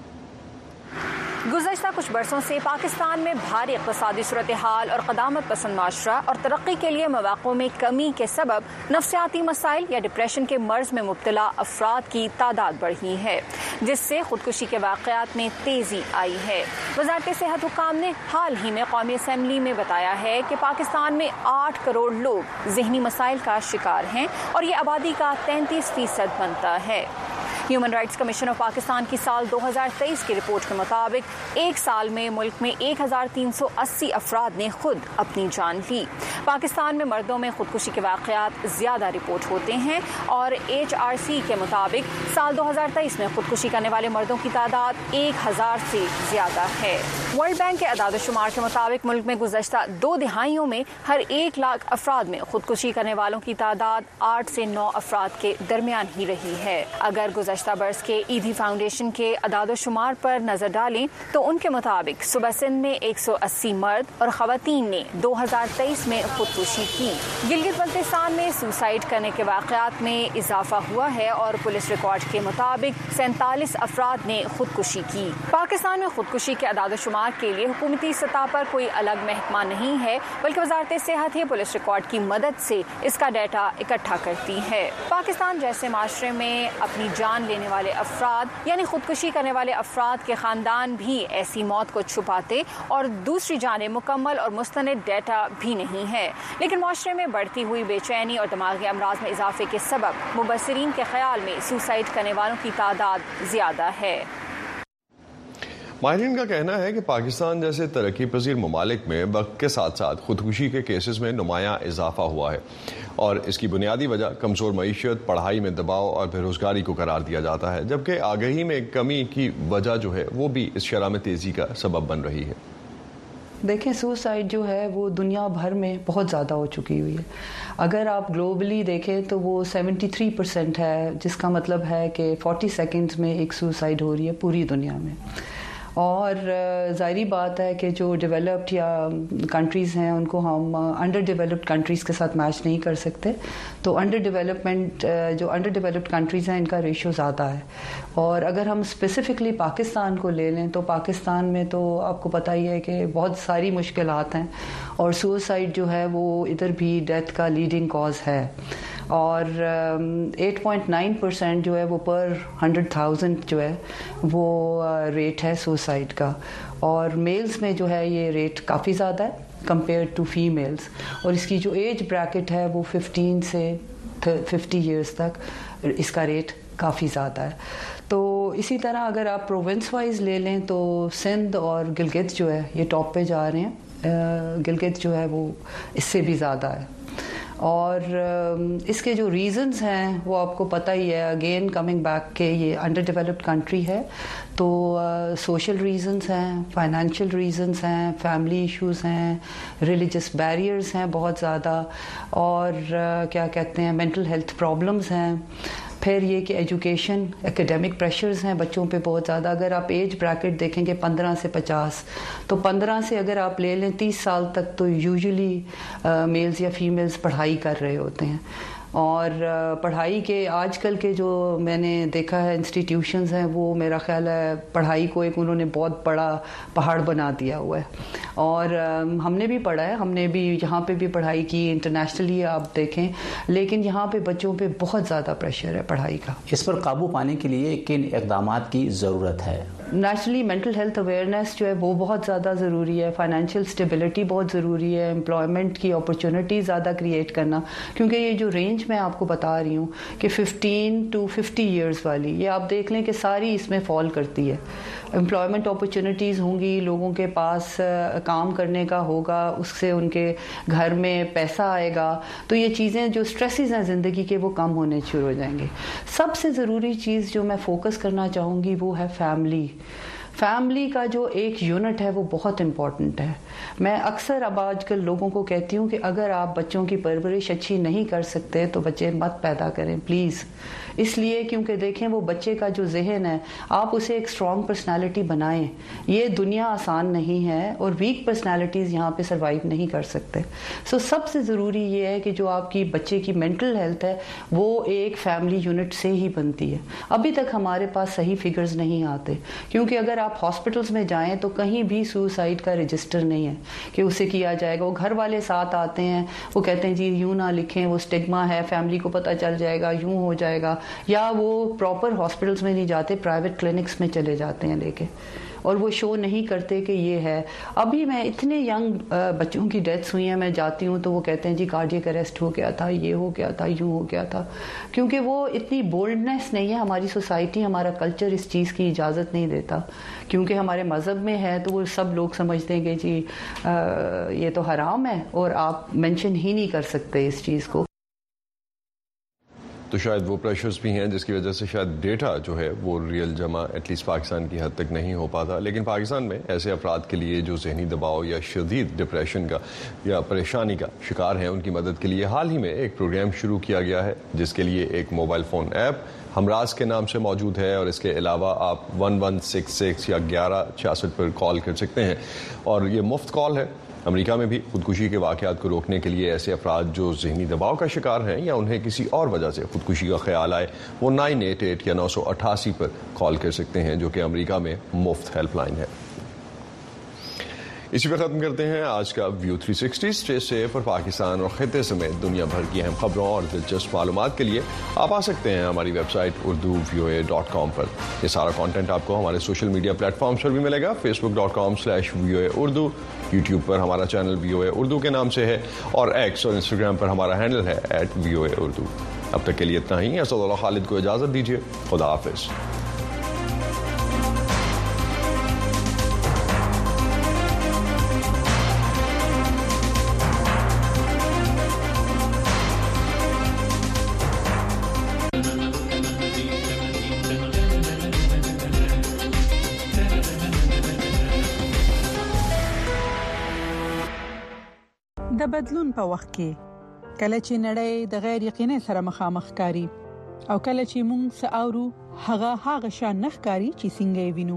गुज़श्ता कुछ बरसों से पाकिस्तान में भारी इक़्तिसादी सूरत हाल और क़दामत पसंद माशरा और तरक्की के लिए मौक़ों में कमी के सबब नफ्सियाती मसाइल या डिप्रेशन के मर्ज़ में मुब्तला अफराद की तादाद बढ़ी है, जिससे खुदकुशी के वाक़यात में तेज़ी आई है। वज़ारत सेहत हुक्काम ने हाल ही में कौमी असम्बली में बताया है कि पाकिस्तान में 8 करोड़ लोग ज़हनी मसाइल का शिकार हैं और ये आबादी का 33% बनता है। Human rights commission of Pakistan की साल 2023 की रिपोर्ट के मुताबिक एक साल में मुल्क में 1380 अफराद ने खुद अपनी जान ली। पाकिस्तान में मर्दों में खुदकुशी के वाक़यात ज़्यादा रिपोर्ट होते हैं और HRC के मुताबिक साल 2023 में खुदकुशी करने वाले मर्दों की तादाद 1000 से ज़्यादा है। वर्ल्ड बैंक के अदाद-ओ-शुमार के मुताबिक मुल्क में गुज़श्ता 2 दिहाइयों में हर 1 लाख अफराद में खुदकुशी करने वालों की तादाद 8 से 9 अफराद के दरमियान ही रही है। अगर गुज़श्ता बरस के ईदी फाउंडेशन के अदाद-ओ-शुमार पर नजर डालें तो उनके मुताबिक सूबा सिंध में 180 मर्द और खवातीन ने 2023 में खुदकुशी की। गिलगित बल्तिस्तान में सुसाइड करने के वाक़यात में इजाफा हुआ है और पुलिस रिकॉर्ड के मुताबिक 47 अफराद ने खुदकुशी की। पाकिस्तान में खुदकुशी के अदाद-ओ-शुमार के लिए हुकूमती सतह पर कोई अलग महकमा नहीं है, बल्कि वज़ारत सेहत ही पुलिस रिकॉर्ड की मदद से इसका डाटा इकट्ठा करती है। पाकिस्तान जैसे माशरे में अपनी जान लेने वाले अफराद यानी खुदकुशी करने वाले अफराद के खानदान भी ऐसी मौत को छुपाते और दूसरी जाने मुकम्मल और मुस्तनिद डाटा भी नहीं है, लेकिन माशरे में बढ़ती हुई बेचैनी और दिमागी अमराज में इजाफे के सबब मुबस्सिरीन के ख्याल में सुसाइड करने वालों की तादाद ज़्यादा है। ماہرین کا کہنا ہے کہ پاکستان جیسے ترقی پذیر ممالک میں وقت کے ساتھ ساتھ خودکشی کے کیسز میں نمایاں اضافہ ہوا ہے، اور اس کی بنیادی وجہ کمزور معیشت، پڑھائی میں دباؤ اور بے روزگاری کو قرار دیا جاتا ہے، جبکہ آگہی میں کمی کی وجہ جو ہے وہ بھی اس شرح میں تیزی کا سبب بن رہی ہے۔ دیکھیں سوسائڈ جو ہے وہ دنیا بھر میں بہت زیادہ ہو چکی ہوئی ہے۔ اگر آپ گلوبلی دیکھیں تو وہ 73% ہے، جس کا مطلب ہے کہ 40 سیکنڈز میں ایک سوسائڈ ہو رہی ہے پوری دنیا میں۔ اور ظاہری بات ہے کہ جو ڈیولپڈ یا کنٹریز ہیں ان کو ہم انڈر ڈیولپڈ کنٹریز کے ساتھ میچ نہیں کر سکتے، تو انڈر ڈیولپڈ کنٹریز ہیں ان کا ریشو زیادہ ہے۔ اور اگر ہم اسپیسیفکلی پاکستان کو لے لیں تو پاکستان میں تو آپ کو پتہ ہی ہے کہ بہت ساری مشکلات ہیں، اور سوسائڈ جو ہے وہ ادھر بھی ڈیتھ کا لیڈنگ کاز ہے، اور 8.9% جو ہے وہ پر 100,000 جو ہے وہ ریٹ ہے سوسائڈ کا، اور میلز میں جو ہے یہ ریٹ کافی زیادہ ہے کمپیئر ٹو فیمیلز، اور اس کی جو ایج بریکٹ ہے وہ 15 سے 50 ایئرس تک اس کا ریٹ کافی زیادہ ہے۔ تو اسی طرح اگر آپ پروونس وائز لے لیں تو سندھ اور گلگت جو ہے یہ ٹاپ پہ جا رہے ہیں، گلگت جو ہے وہ اس سے بھی زیادہ ہے۔ اور اس کے جو ریزنز ہیں وہ آپ کو پتہ ہی ہے، اگین کمنگ بیک کہ یہ انڈر ڈیولپڈ کنٹری ہے، تو سوشل ریزنز ہیں، فائنینشیل ریزنز ہیں، فیملی ایشوز ہیں، ریلیجس بیریئرز ہیں بہت زیادہ، اور کیا کہتے ہیں مینٹل ہیلتھ پرابلمز ہیں، پھر یہ کہ ایجوکیشن ایکیڈیمک پریشرز ہیں بچوں پہ بہت زیادہ۔ اگر آپ ایج بریکٹ دیکھیں گے 15 سے 50، تو 15 سے اگر آپ لے لیں 30 سال تک تو یوزلی میلز یا فیمیلز پڑھائی کر رہے ہوتے ہیں، اور پڑھائی کے آج کل کے جو میں نے دیکھا ہے انسٹیٹیوشنز ہیں وہ میرا خیال ہے پڑھائی کو ایک انہوں نے بہت بڑا پہاڑ بنا دیا ہوا ہے، اور ہم نے بھی پڑھا ہے، ہم نے بھی یہاں پہ بھی پڑھائی کی، انٹرنیشنلی آپ دیکھیں، لیکن یہاں پہ بچوں پہ بہت زیادہ پریشر ہے پڑھائی کا۔ اس پر قابو پانے کے لیے کن اقدامات کی ضرورت ہے؟ نیچرلی مینٹل ہیلتھ اویئرنیس جو ہے وہ بہت زیادہ ضروری ہے، فائنینشیل اسٹیبلٹی بہت ضروری ہے، امپلائمنٹ کی اپرچونٹی زیادہ کریٹ کرنا، کیونکہ یہ جو رینج میں آپ کو بتا رہی ہوں کہ 15 to 50 ایئرز والی، یہ آپ دیکھ لیں کہ ساری اس میں فال کرتی ہے۔ امپلائمنٹ اپرچونٹیز ہوں گی، لوگوں کے پاس کام کرنے کا ہوگا، اس سے ان کے گھر میں پیسہ آئے گا، تو یہ چیزیں جو سٹریسز ہیں زندگی کے وہ کم ہونے شروع ہو جائیں گے۔ سب سے ضروری چیز جو میں فوکس کرنا چاہوں گی وہ ہے فیملی کا جو ایک یونٹ ہے وہ بہت امپورٹنٹ ہے۔ میں اکثر اب آج کل لوگوں کو کہتی ہوں کہ اگر آپ بچوں کی پرورش اچھی نہیں کر سکتے تو بچے مت پیدا کریں پلیز، اس لیے کیونکہ دیکھیں وہ بچے کا جو ذہن ہے آپ اسے ایک اسٹرانگ پرسنالٹی بنائیں، یہ دنیا آسان نہیں ہے، اور ویک پرسنالٹیز یہاں پہ سروائیو نہیں کر سکتے۔ سب سے ضروری یہ ہے کہ جو آپ کی بچے کی مینٹل ہیلتھ ہے وہ ایک فیملی یونٹ سے ہی بنتی ہے۔ ابھی تک ہمارے پاس صحیح فگرز نہیں آتے، کیونکہ اگر آپ ہاسپٹلز میں جائیں تو کہیں بھی سوسائڈ کا رجسٹر نہیں ہے کہ اسے کیا جائے گا۔ وہ گھر والے ساتھ آتے ہیں، وہ کہتے ہیں جی یوں نہ لکھیں، وہ اسٹگما ہے، فیملی کو پتہ چل جائے گا، یوں ہو جائے گا، یا وہ پراپر ہاسپٹلز میں نہیں جاتے، پرائیویٹ کلینکس میں چلے جاتے ہیں لے کے، اور وہ شو نہیں کرتے کہ یہ ہے۔ ابھی میں اتنے ینگ بچوں کی ڈیتھس ہوئی ہیں، میں جاتی ہوں تو وہ کہتے ہیں جی کارڈیک اریسٹ ہو گیا تھا، یہ ہو گیا تھا، یوں ہو گیا تھا، کیونکہ وہ اتنی بولڈنیس نہیں ہے، ہماری سوسائٹی، ہمارا کلچر اس چیز کی اجازت نہیں دیتا، کیونکہ ہمارے مذہب میں ہے تو وہ سب لوگ سمجھتے ہیں کہ جی یہ تو حرام ہے اور آپ مینشن ہی نہیں کر سکتے اس چیز کو۔ تو شاید وہ پریشرز بھی ہیں جس کی وجہ سے شاید ڈیٹا جو ہے وہ ریئل جمع ایٹ لیسٹ پاکستان کی حد تک نہیں ہو پاتا، لیکن پاکستان میں ایسے افراد کے لیے جو ذہنی دباؤ یا شدید ڈپریشن کا یا پریشانی کا شکار ہیں، ان کی مدد کے لیے حال ہی میں ایک پروگرام شروع کیا گیا ہے، جس کے لیے ایک موبائل فون ایپ ہمراز کے نام سے موجود ہے، اور اس کے علاوہ آپ 1166 یا 1166 پر کال کر سکتے ہیں، اور یہ مفت کال ہے۔ امریکہ میں بھی خودکشی کے واقعات کو روکنے کے لیے ایسے افراد جو ذہنی دباؤ کا شکار ہیں یا انہیں کسی اور وجہ سے خودکشی کا خیال آئے، وہ 988 یا 988 پر کال کر سکتے ہیں، جو کہ امریکہ میں مفت ہیلپ لائن ہے۔ اسی پہ ختم کرتے ہیں آج کا ویو 360۔ اسٹے سیف، اور پاکستان اور خطے سمیت دنیا بھر کی اہم خبروں اور دلچسپ معلومات کے لیے آپ آ سکتے ہیں ہماری ویب سائٹ urduvoa.com پر۔ یہ سارا کانٹینٹ آپ کو ہمارے سوشل میڈیا پلیٹ فارمز پر بھی ملے گا، facebook.com/VOA Urdu، یوٹیوب پر ہمارا چینل VOA Urdu کے نام سے ہے، اور ایکس اور انسٹاگرام پر ہمارا ہینڈل ہے @VOA Urdu۔ اب تک کے لیے اتنا ہی۔ اسد اللہ خالد کو اجازت دیجیے، خدا حافظ۔ د بدلون په وخت کې کله چې نړۍ د غیر یقیني سره مخامخ کاری او کله چې موږ ساورو هغه شان نخکاری چې څنګه وینو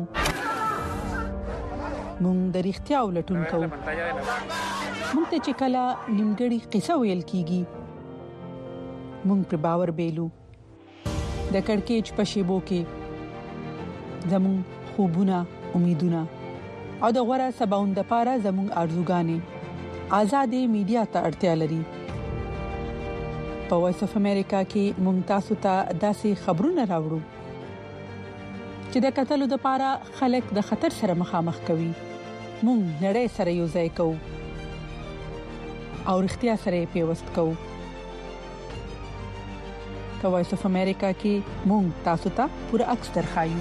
موږ د اړتیا ولټون کوو موږ ته چې کله نیمګړی قصه ویل کیږي موږ پر باور بیلو د کڑکېچ په شیبو کې زموږ خوبونه امیدونه او د غوړه سباوند لپاره زموږ ارزوګانې آزادې میډیا ته اړتیا لري په وایس اف امریکا کې موږ تاسو ته داسې خبرونه راوړو چې د قتل لپاره خلک د خطر سره مخامخ کوي موږ نړۍ سره یو ځای کوو او اړتیا سره پیوست کوو په وایس اف امریکا کې موږ تاسو ته پوره عکس درخایو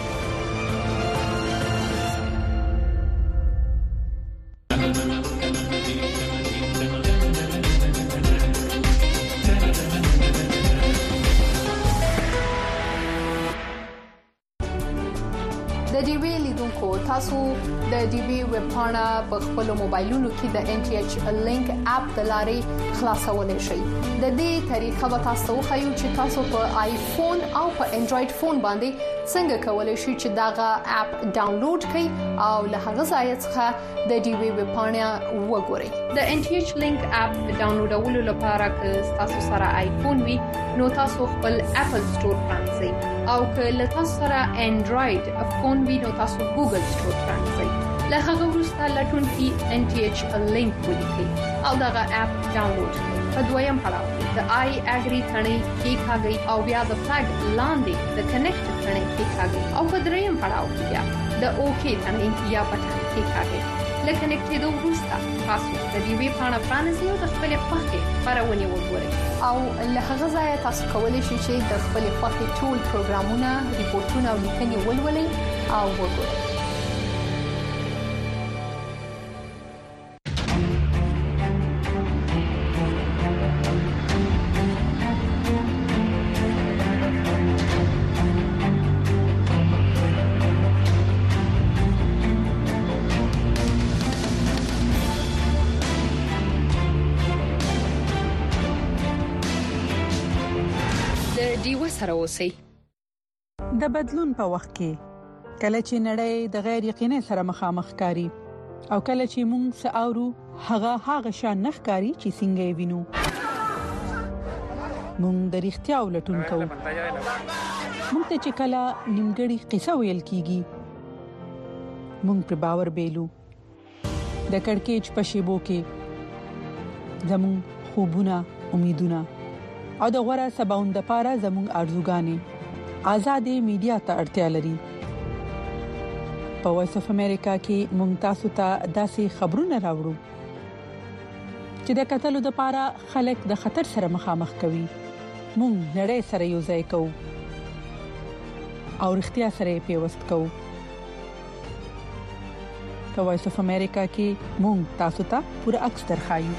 تاسو د ډي بي ویب پاڼه په خپل موبایلونو کې د ان ټي ایچ لینک اپ د لارې خلاصولای شئ د دې طریقه به تاسو خایو چې تاسو په آیفون او په انډراید فون باندې څنګه کولای شئ چې داغه اپ ډاونلوډ کړئ او له هغه ځای څخه د ډي بي ویب پاڼه وګورئ د ان ټي ایچ لینک اپ ډاونلوډولو لپاره که تاسو سره آیفون وي نو تاسو خپل اپل سٹور پرانځئ او که له تاسو سره انډراید فون وي نو تاسو ګوګل سٹور پرانځئ له هغه وروسته لټون کې ان ټي ایچ لینک ولیکئ او داغه اپ ډاونلوډ کړئ په دویم پړاو د آی اګری ثنې کې ښاګي او بیا د فلګ لاندې د کنیکټ ثنې کې ښاګي او په دریم پړاو کې بیا د اوکی ثنې یا بټن کې ښاګي لکه کنیکټېدو وروسته تاسو د دې وی پاڼه پرانیزئ او د خپل خوښې خبرونه وګورئ او له هغه ځای تاسو کولی شئ چې د خپل خوښې ټول پروګرامونه ریپورتونه او لیکنې ولولئ او وګورئ سره اوسئ د بدلون په وخت کې کله چې نړۍ د غیر یقیني سره مخامخ کاری او کله چې موږ ساورو هغه شان نخکاری چې څنګه وینو موږ د اړتیا ولټون کوو موږ ته چې کله نیمګړی قصه ویل کیږي موږ پر باور بیلو د کڑکېچ په شیبو کې زموږ خوبونه امیدونه او د غوړه سباوند لپاره زموږ ارزوګانې آزادې میډیا ته اړتیا لري په وایس اف امریکا کې موږ تاسو ته داسې خبرونه راوړو چې د قتل لپاره خلک د خطر سره مخامخ کوي موږ نړۍ سره یو ځای کوو او اړتیا سره پیوست کوو په وایس اف امریکا کې موږ تاسو ته پوره عکس درخایو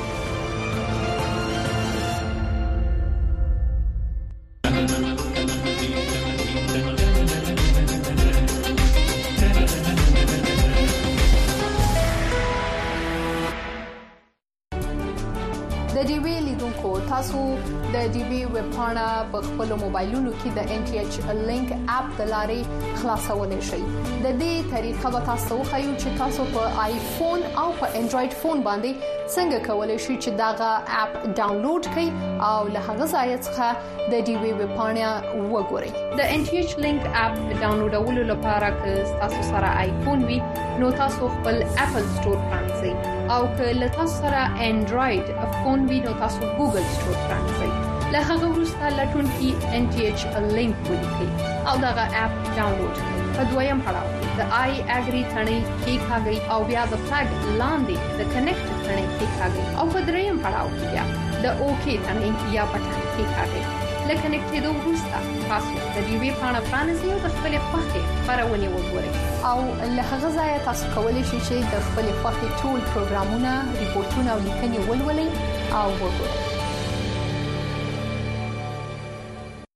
تاسو د ډي بي ویب پاڼه په خپل موبایلونو کې د ان ټي ایچ لینک اپ د لارې خلاصولای شئ د دې طریقه به تاسو خایو چې تاسو په آیفون او په انډراید فون باندې څنګه کولای شئ چې داغه اپ ډاونلوډ کړئ او له هغه ځای څخه د ډي بي ویب پاڼه وګورئ د ان ټي ایچ لینک اپ ډاونلوډولو لپاره که تاسو سره آیفون وي نو تاسو خپل اپل سٹور پرانځئ او که له تاسو سره انډراید فون وي نو تاسو ګوګل سٹور پرانځئ له هغه وروسته لټون کې ان ټي ایچ لینک ولیکئ او داغه اپ ډاونلوډ کړئ په دویم پړاو د آی اګری ثنې کې ښاګي او بیا د فلګ لاندې د کنیکټ ثنې کې ښاګي او په دریم پړاو کې بیا د اوکی ثنې یا بټن کې ښاګي لکه کنیکټېدو وروسته تاسو د دې وی پاڼه پرانیزئ او د خپل خوښې خبرونه وګورئ او له هغه ځای تاسو کولی شئ چې د خپل خوښې ټول پروګرامونه ریپورتونه او لیکنې ولولئ او وګورئ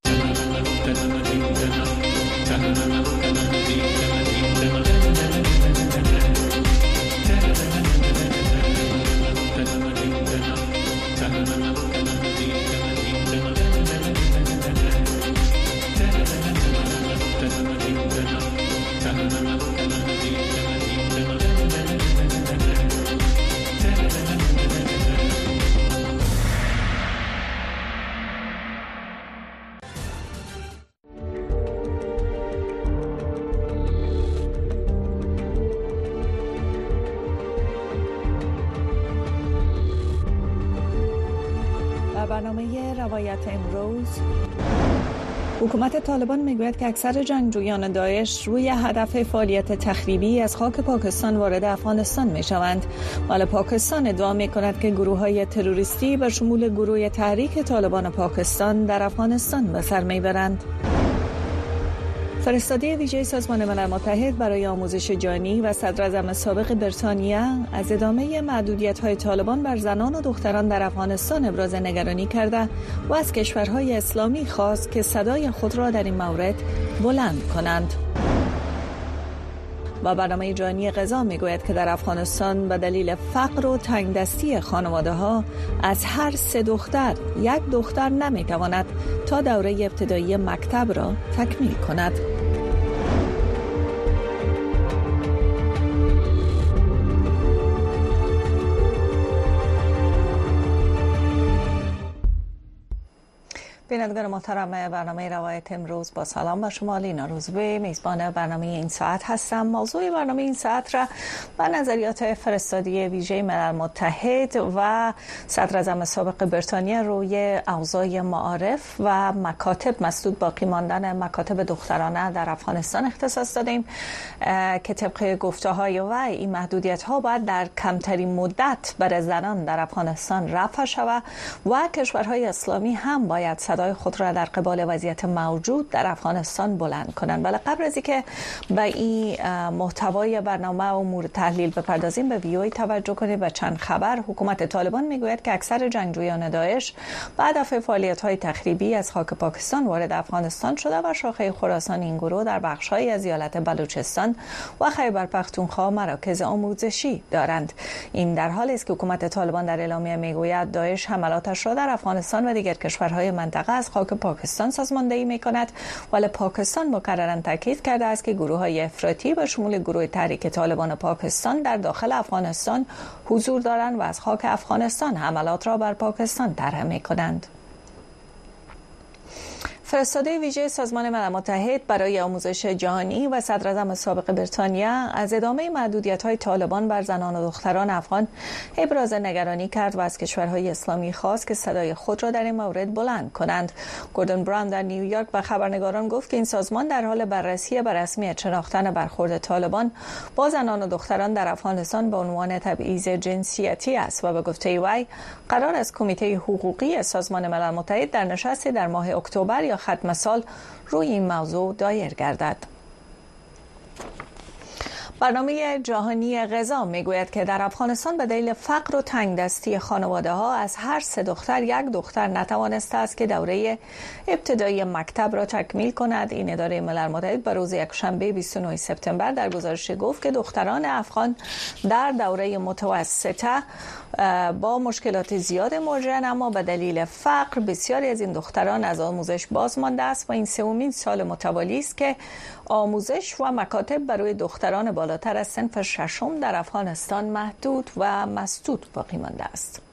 برنامه روایت امروز، حکومت طالبان میگوید که اکثر جنگجویان داعش روی هدف فعالیت تخریبی از خاک پاکستان وارد افغانستان میشوند، ولی پاکستان ادعا میکند که گروه‌های تروریستی به شمول گروه تحریک طالبان پاکستان در افغانستان به سر میبرند. فرستاده ویژه سازمان ملل متحد برای آموزش جانی و صدراعظم سابق بریتانیا از ادامه محدودیت‌های طالبان بر زنان و دختران در افغانستان ابراز نگرانی کرده و از کشورهای اسلامی خواست که صدای خود را در این مورد بلند کنند. و برنامه جهانی غذا میگوید که در افغانستان به دلیل فقر و تنگدستی خانواده‌ها از هر 3 دختر 1 دختر نمیتواند تا دوره ابتدایی مکتب را تکمیل کند. بینندگان محترم برنامه روایت امروز با سلام به شما، لینا روزبه میزبان برنامه این ساعت هستم. موضوع برنامه این ساعت را با نظریات فرستاده ویژه ملل متحد و صدراعظم سابق بریتانیا روی اوضاع معارف و مکاتب مسدود باقی ماندن مکاتب دخترانه در افغانستان اختصاص دادیم که طبق گفته‌های وی این محدودیت‌ها باید در کمترین مدت برای زنان در افغانستان رفع شود و کشورهای اسلامی هم باید صدای خود را در قبال وضعیت موجود در افغانستان بلند کنند. ولی قبل از اینکه به این محتوای برنامه و امور تحلیل بپردازیم، به ویدئویی توجه کنید و چند خبر. حکومت طالبان میگوید که اکثر جنگجویان داعش بعد از فعالیت‌های تخریبی از خاک پاکستان وارد افغانستان شده و شاخه خراسان این گروه در بخش‌هایی از ایالت بلوچستان و خیبر پختونخوا مراکز آموزشی دارند. این در حالی است که حکومت طالبان در اعلامیه میگوید داعش حملاتش را در افغانستان و دیگر کشورهای منطقه از خاک پاکستان سازماندهی می‌کند، ولی پاکستان مکرراً تاکید کرده است که گروه‌های افراطی به شمول گروه تحریک طالبان پاکستان در داخل افغانستان حضور دارند و از خاک افغانستان حملات را بر پاکستان طرح می‌کنند. فرستاده ویژه سازمان ملل متحد برای آموزش جهانی و صدراعظم سابق بریتانیا از ادامه محدودیت‌های طالبان بر زنان و دختران افغان ابراز نگرانی کرد و از کشورهای اسلامی خواست که صدای خود را در این مورد بلند کنند. گوردن براون در نیویورک به خبرنگاران گفت که این سازمان در حال بررسی به رسمیت شناختن برخورد طالبان با زنان و دختران در افغانستان به عنوان تبعیض جنسیتی است و به گفته وی قرار است کمیته حقوقی سازمان ملل متحد در نشستی در ماه اکتبر یا ختم سال روی این موضوع دایر گردد. برنامه جهانی غذا میگوید که در افغانستان به دلیل فقر و تنگدستی خانواده‌ها از هر 3 دختر 1 دختر نتوانسته است که دوره ابتدایی مکتب را تکمیل کند. این اداره ملل متحد به روز یکشنبه 29 سپتامبر در گزارش گفت که دختران افغان در دوره متوسطه با مشکلات زیاد مواجه‌اند، اما به دلیل فقر بسیاری از این دختران از آموزش باز مانده است و این 3مین سال متوالی است که آموزش و مکاتب برای دختران بالاتر از صنف 6 در افغانستان محدود و مسدود باقی مانده است.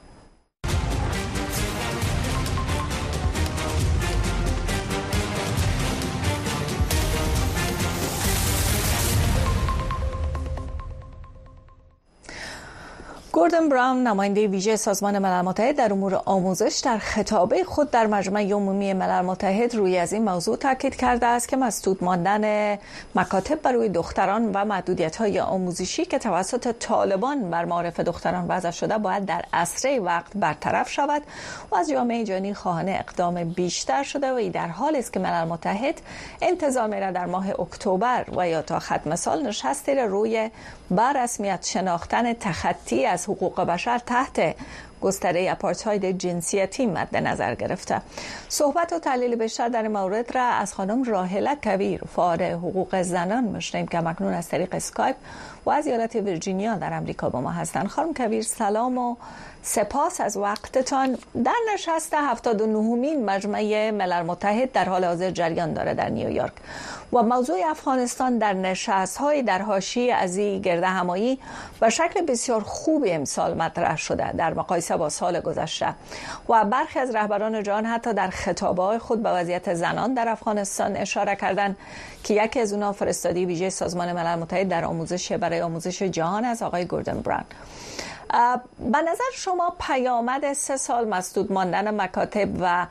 گوردن براون نماینده ویژه سازمان ملل متحد در امور آموزش در خطابه خود در مجمع عمومی ملل متحد روی از این موضوع تاکید کرده است که مسدود ماندن مکاتب برای دختران و محدودیت‌های آموزشی که توسط طالبان بر معارف دختران وضع شده باید در اسرع وقت برطرف شود و از جامعه جهانی خواهان اقدام بیشتر شده و این در حالی است که ملل متحد انتظار می‌رود در ماه اکتبر و یا تا ختم سال نشستی روی بر رسمیت شناختن تخطی از حقوق بشر تحت گستره آپارتاید جنسیتی مد نظر گرفته. صحبت و تحلیل بیشتر در این مورد را از خانم راهله کویر، فعال حقوق زنان می‌شنویم که اکنون از طریق اسکایپ و از ایالت ویرجینیا در امریکا با ما هستند. خانم کویر سلام و سپاس از وقتتان. در نشست 79مین مجمع ملل متحد در حال حاضر جریان داره در نیویورک و موضوع افغانستان در نشست‌های در حاشیه از این گردهمایی به شکل بسیار خوبی امسال مطرح شده در مقایسه با سال گذشته و برخی از رهبران جهان حتی در خطابه‌های خود به وضعیت زنان در افغانستان اشاره کردند که یکی از اونها فرستاده ویژه سازمان ملل متحد در آموزش برای آموزش جهان از آقای گوردن براون. به نظر شما پیامد 3 سال مسدود ماندن مکاتب و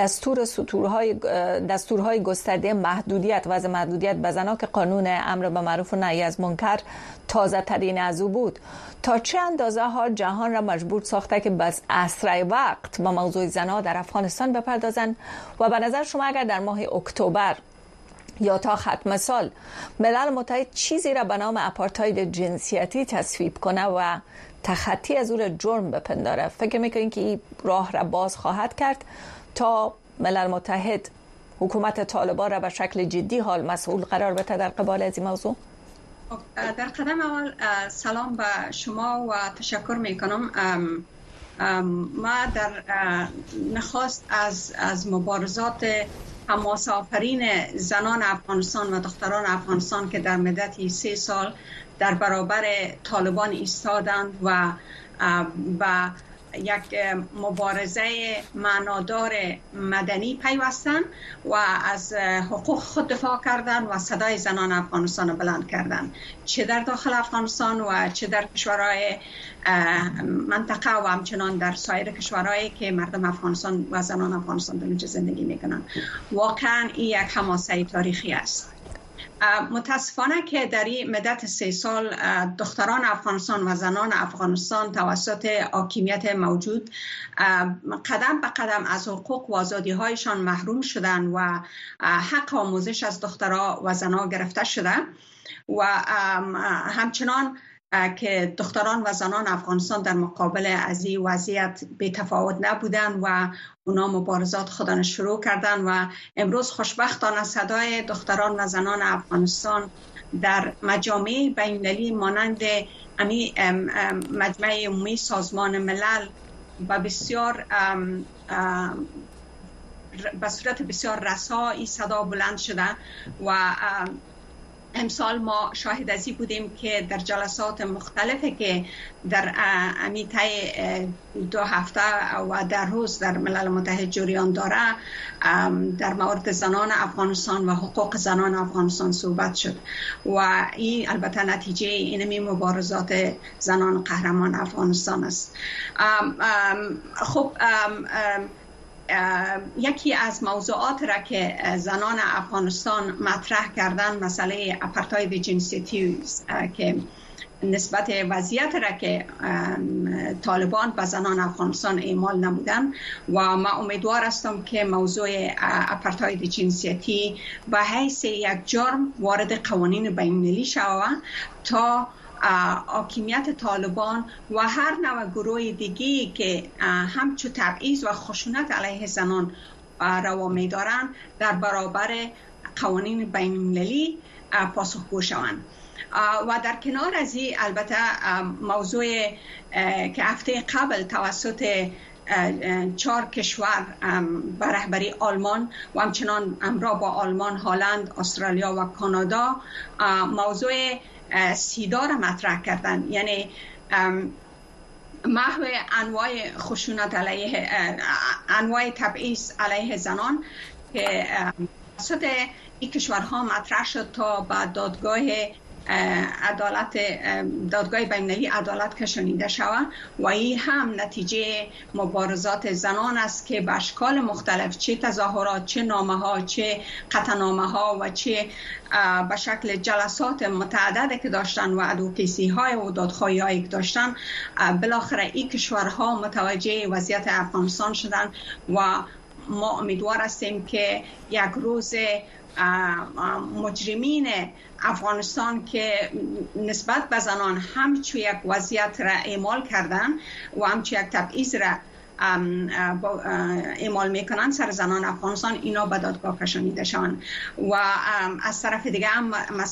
دستورهای گسترده محدودیت وضع محدودیت به زنان که قانون امر به معروف و نهی از منکر تازه ترین از او بود، تا چه اندازه ها جهان را مجبور ساخته که بس اسرع وقت با موضوع زنان در افغانستان بپردازند؟ و به نظر شما اگر در ماه اکتبر یا تا ختم سال ملل متحد چیزی را به نام اپارتاید جنسیتی تصویب کنه و تخطی از او را جرم بپنداره، فکر میکنین که این راه را باز خواهد کرد تا ملل متحد حکومت طالبان را به شکل جدی حال مسئول قرار بده در قبال از این موضوع؟ در قدم اول سلام به شما و تشکر میکنم. ما در نخست از مبارزات حماس آفرین زنان افغانستان و دختران افغانستان که در مدت 3 سال در برابر طالبان ایستادند و یک مبارزه معنادار مدنی پیوستند و از حقوق خود دفاع کردند و صدای زنان افغانستان بلند کردند، چه در داخل افغانستان و چه در کشورهای منطقه و همچنان در سایر کشورهایی که مردم افغانستان و زنان افغانستان در اونجا زندگی میکنند. واقعا این یک حماسه تاریخی است. متاسفانه که در این مدت 3 سال دختران افغانستان و زنان افغانستان توسط حاکمیت موجود قدم به قدم از حقوق و آزادی هایشان محروم شدند و حق آموزش از دخترها و زنان گرفته شده و همچنان که دختران و زنان افغانستان در مقابل از این وضعیت بی‌تفاوت نبودند و اونا مبارزات خودن شروع کردند و امروز خوشبختانه صدای دختران و زنان افغانستان در مجامع بین‌المللی مانند مجمع عمومی سازمان ملل به صورت بسیار رسا این صدا بلند شده و امسال ما شاهد ازی بودیم که در جلسات مختلفی که در طی 2 هفته و در روز در ملل متحد جریان داره در مورد زنان افغانستان و حقوق زنان افغانستان صحبت شد و این البته نتیجه اینمی مبارزات زنان قهرمان افغانستان است. خب یکی از موضوعات را که زنان افغانستان مطرح کردن مسئله اپارتاید جنسیتی که نسبت وضعیت را که طالبان به زنان افغانستان اعمال نمودن و ما امیدوار هستم که موضوع اپارتاید جنسیتی به حیث یک جرم وارد قوانین بین‌المللی شود تا حاکمیت طالبان و هر نوع گروه دیگه‌ای که همچون تبعیض و خشونت علیه زنان روا می‌دارند در برابر قوانین بین‌المللی پاسخگو شوند. و در کنار از این البته موضوع که هفته قبل توسط 4 کشور به رهبری آلمان و همچنان همراه با آلمان، هلند، استرالیا و کانادا موضوع سیدا را مطرح کردن، یعنی محو انواع خشونت علیه انواع تبعیض علیه زنان که توسط این کشورها مطرح شد تا به دادگاه بین‌المللی عدالت کشانیده شود و این هم نتیجه مبارزات زنان است که به اشکال مختلف، چه تظاهرات، چه نامه‌ها، چه قطعنامه‌ها و چه به شکل جلسات متعدد که داشتن و ادوکیسی‌های و دادخواهی‌هایی که داشتن، بالاخره این کشورها متوجه وضعیت افغانستان شدن و ما امیدوار هستیم که یک روز مجرمین افغانستان که نسبت به زنان همچون یک وضعیت را اعمال کردن و همچون یک تبعیض را اعمال میکنن سر زنان افغانستان، اینا به دادگاه کشانیده شوند. و از طرف دیگه هم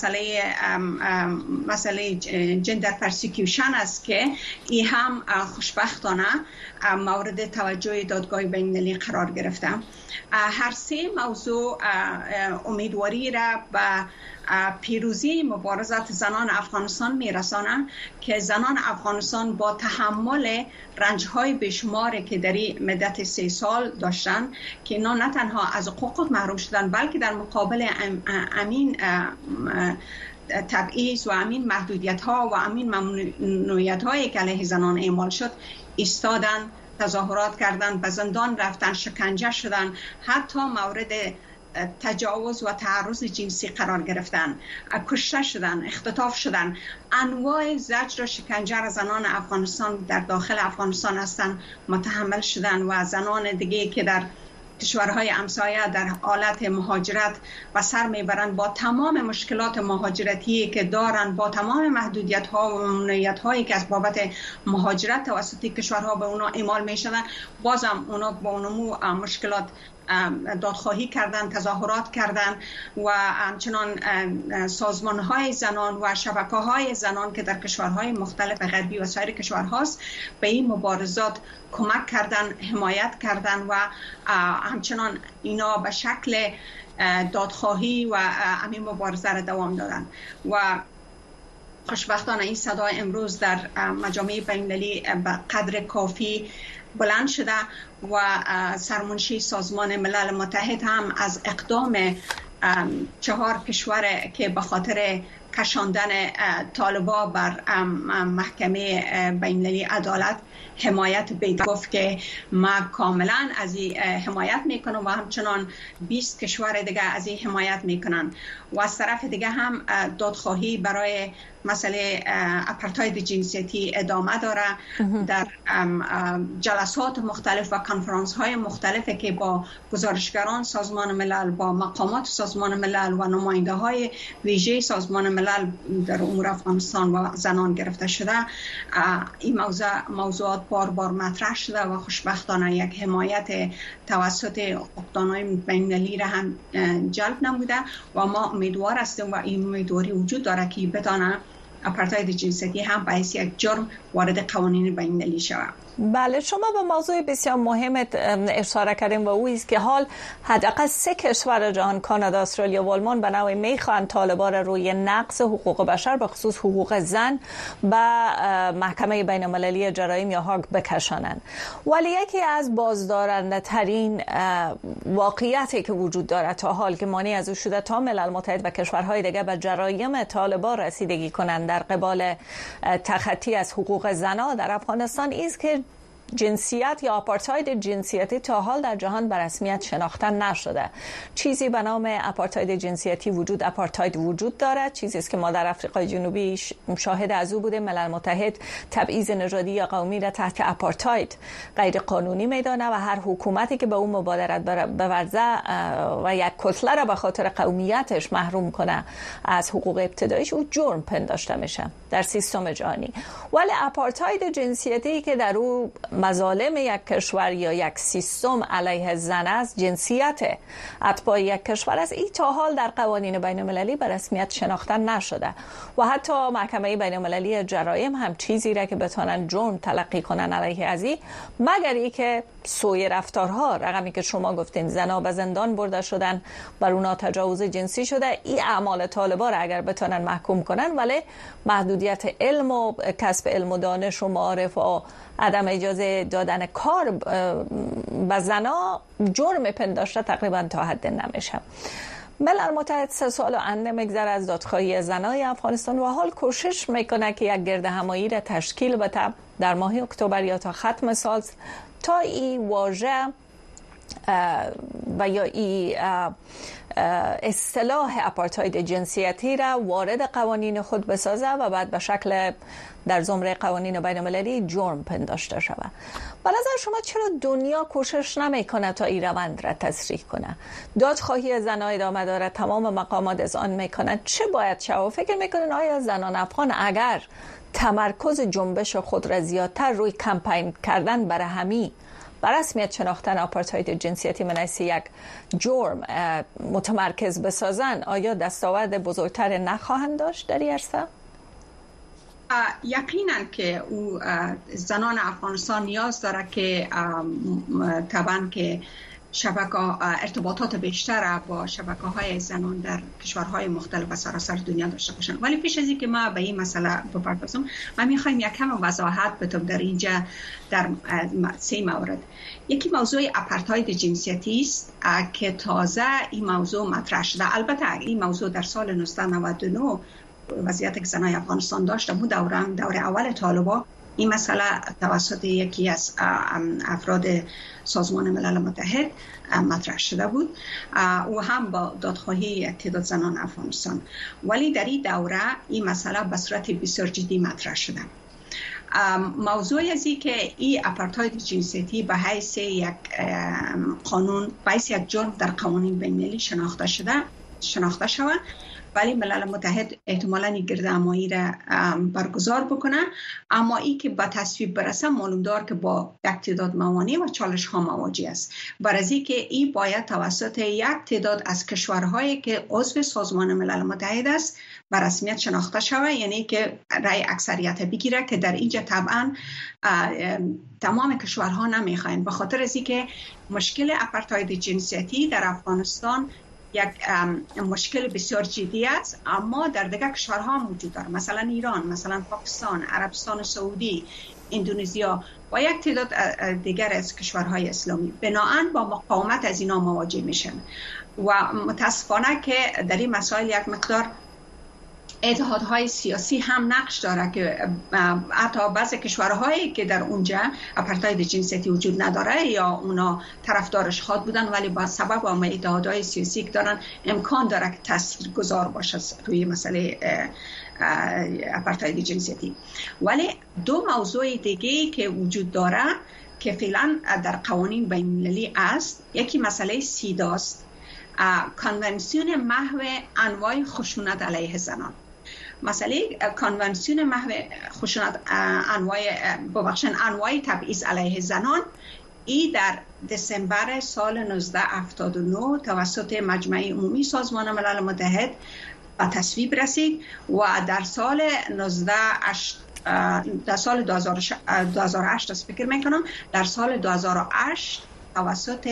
مسئله جندر پرسیکیوشن است که این هم خوشبختانه مورد توجه دادگاه بین‌المللی قرار گرفته. هر 3 موضوع امیدواری را به پیروزی مبارزات زنان افغانستان میرسانند که زنان افغانستان با تحمل رنج‌های بیشماری که در مدت 3 سال داشتن که اینا نه تنها از حقوق محروم شدن بلکه در مقابل امین تبعیض و همین محدودیت ها و همین ممنوعیت هایی که علیه زنان اعمال شد ایستادن، تظاهرات کردن، به زندان رفتن، شکنجه شدن، حتی مورد تجاوز و تعرض جنسی قرار گرفتن، کشته شدن، اختطاف شدن. انواع زجر و شکنجه را زنان افغانستان در داخل افغانستان هستند متحمل شدن و زنان دیگه که در کشورهای همسایه در حالت مهاجرت و سر میبرند با تمام مشکلات مهاجرتی که دارند، با تمام محدودیت ها و ممنوعیت هایی که از بابت مهاجرت توسط کشورها به اونا اعمال میشدن، بازم اونا با اونمو مشکلات دادخواهی کردن، تظاهرات کردن و همچنان سازمان های زنان و شبکه های زنان که در کشورهای مختلف غربی و سایر کشورهاست به این مبارزات کمک کردن، حمایت کردن و همچنان اینا به شکل دادخواهی و همین مبارزه را دوام دادن و خوشبختانه این صدا امروز در مجامع بین‌المللی به قدر کافی بلند شده و سرمنشی سازمان ملل متحد هم از اقدام 4 کشور که به خاطر کشاندن طالبا بر محکمه بین‌المللی عدالت حمایت بیت گفت که ما کاملا از این حمایت میکنم و همچنان 20 کشور دیگه از این حمایت میکنن و از طرف دیگه هم دادخواهی برای مسئله اپارتاید جنسیتی ادامه داره. در جلسات مختلف و کنفرانس های مختلفی که با گزارشگران سازمان ملل، با مقامات سازمان ملل و نماینده های ویژه سازمان ملل در امور افغانستان و زنان گرفته شده، این موضوعات بار بار مطرح شده و خوشبختانه یک حمایت توسط حقوقدانان بین‌المللی را هم جلب نموده و ما امیدوار هستیم و این امیدواری وجود داره که بتانه اپارتاید جنسیتی هم باعث یک جرم وارد قوانین بین‌المللی شود. بله، شما به موضوع بسیار مهم اشاره کردیم و او است که حال حداقل 3 کشور جهان، کانادا، استرالیا و آلمان، به نوعی میخوان طالبان روی نقض حقوق بشر به خصوص حقوق زن به محکمه بین‌المللی جرایم یا هاگ بکشانند. ولی یکی از بازدارنده ترین واقعیتی که وجود دارد تا حال که مانع از او شده تا ملل متحد و کشورهای دیگر به جرایم طالبان رسیدگی کنند در قبال تخطی از حقوق زنان در افغانستان است که جنسیت یا آپارتاید جنسیتی تا حال در جهان به رسمیت شناخته نشده. چیزی به نام آپارتاید جنسیتی آپارتاید وجود دارد، چیزی است که ما در آفریقای جنوبی شاهد از او بوده. ملل متحد تبعیض نژادی یا قومی را تحت آپارتاید غیر قانونی میدانه و هر حکومتی که به اون مبادرت بورزه و یک کتله را به خاطر قومیتش محروم کنه از حقوق ابتداییش، او جرم پنداشته میشه در سیستم جهانی. ولی آپارتاید جنسیتی که در او مظالم یک کشور یا یک سیستم علیه زن است، جنسیت اتباع یک کشور است، این تا حال در قوانین بین‌المللی به رسمیت شناخته نشده و حتی محکمه بین‌المللی جرایم هم چیزی را که بتونن جرم تلقی کنن علیه ازی، مگر ای که سوی رفتارها، رقمی که شما گفتین زنا به زندان برده شدن، بر اونا تجاوز جنسی شده، این اعمال طالبان را اگر بتونن محکوم کنن، ولی محدودیت علم و کسب علم و دانش و معارف و عدم اجازه دادن کار به زنا جرم پنداشته تقریبا تا حد نمیشه. ملل متحد 3 سال و اند میگذره از دادخواهی زنای افغانستان و حال کوشش میکنه که یک گرد همایی را تشکیل بده در ماه اکتبر یا تا ختم سال تا این واژه و یا این اصطلاح آپارتاید جنسیتی را وارد قوانین خود بسازه و بعد به شکل در زمره قوانین بین‌المللی جرم پنداشته شود. به نظر شما چرا دنیا کوشش نمیکنه تا این روند را تسریع کنه؟ دادخواهی زنان ادامه داره، تمام مقامات اذعان میکنن، چه باید شود؟ فکر میکنن آیا زنان افغان اگر تمرکز جنبش خود را زیادتر روی کمپین کردن برای همی بر رسمیت شناختن آپارتاید جنسیتی منیسی یک جرم متمرکز بسازن، آیا دستاورد بزرگتر نخواهند داشت در این عرصه؟ یقینا که او زنان افغانستان نیاز داره که طبعا که ارتباطات بیشتر با شبکه‌های زنان در کشورهای مختلف و سراسر دنیا داشته باشند. ولی پیش از اینکه ما به این مسئله بپردازم، ما می‌خوایم یک کم وضاحت بدم در اینجا در 3 مورد. یکی موضوع آپارتاید جنسیتی است که تازه این موضوع مطرح شده. البته این موضوع در سال 1999 وضعیت که زنای افغانستان داشت بود دور اول طالبان این مسئله توسط یکی از افراد سازمان ملل متحد مطرح شده بود و هم با دادخواهی تعداد زنان افغانستان، ولی در این دوره این مسئله به صورت بسیار جدی مطرح شده. موضوع ازی که این اپارتاید جنسیتی به حیث یک قانون، به حیث یک جرم در قوانین بین‌المللی شناخته شود، ولی ملل متحد احتمالاً این گردهمایی را برگزار بکنه، اما این که به تصویب برسه معلوم دار که با یک تعداد موانع و چالش ها مواجه است. برای که این باید توسط یک تعداد از کشورهایی که عضو سازمان ملل متحد است به رسمیت شناخته شود، یعنی که رأی اکثریت بگیره، که در اینجا طبعا تمام کشورها نمیخواین، به خاطر از اینکه مشکل اپارتاید جنسیتی در افغانستان یک مشکل بسیار جدی است، اما در دیگر کشورها موجود دارد، مثلا ایران، مثلا پاکستان، عربستان سعودی، اندونزیا و یک تعداد دیگر از کشورهای اسلامی بناهن با مقاومت از اینا مواجه میشن و متاسفانه که در این مسائل یک مقدار اتحادهای سیاسی هم نقش داره که حتی بعضی کشورهایی که در اونجا اپارتاید جنسیتی وجود نداره یا اونا طرفدارش خواد بودن، ولی با سبب اتحادهای سیاسی که دارن امکان داره که تاثیرگذار باشه روی مسئله اپارتاید جنسیتی. ولی دو موضوع دیگه که وجود داره که فعلا در قوانین بین‌المللی است، یکی مسئله سیداست، کنونسیون محو انواع خشونت علیه زنان. مسئله کنونسیون محو خشونت انواع تبعیض علیه زنان ای در دسامبر سال 1979 توسط مجمع عمومی سازمان ملل متحد به تصویب رسید و در سال 2008 فکر میکنم در سال 2008 توسط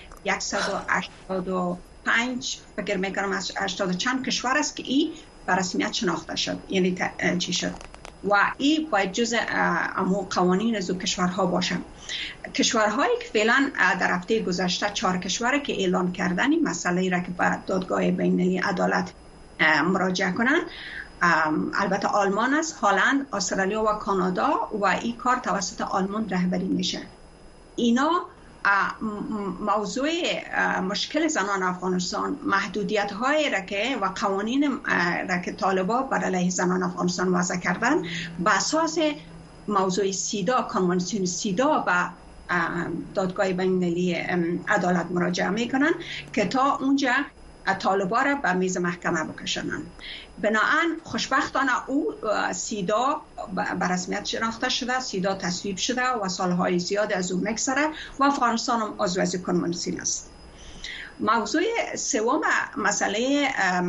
185 فکر میکنم از 80 چند کشور است که این به رسمیت شناخته شد، یعنی چی شد و این باید جز امو قوانین از کشورها باشن. کشورهایی که فعلا در هفته گذشته 4 کشوری که اعلان کردن این مسئله را که به دادگاه بین‌المللی عدالت مراجعه کنن، البته آلمان است، هلند، استرالیا و کانادا و این کار توسط آلمان رهبری میشه. اینا موضوع مشکل زنان افغانستان، محدودیت های را که و قوانین را که طالبان بر علیه زنان افغانستان وضع کردن به اساس موضوع سیدا، کنوانسیون سیدا به دادگاه بین‌المللی عدالت مراجعه میکنن که تا اونجا طالبان را به میز محکمه بکشانن. بناهن خوشبختانه او سیدا به رسمیت شناخته شده، سیدا تصویب شده و سالهای زیاد از او میگذره و افغانستان هم عضو از کنوانسیون است. موضوع سوم مسئله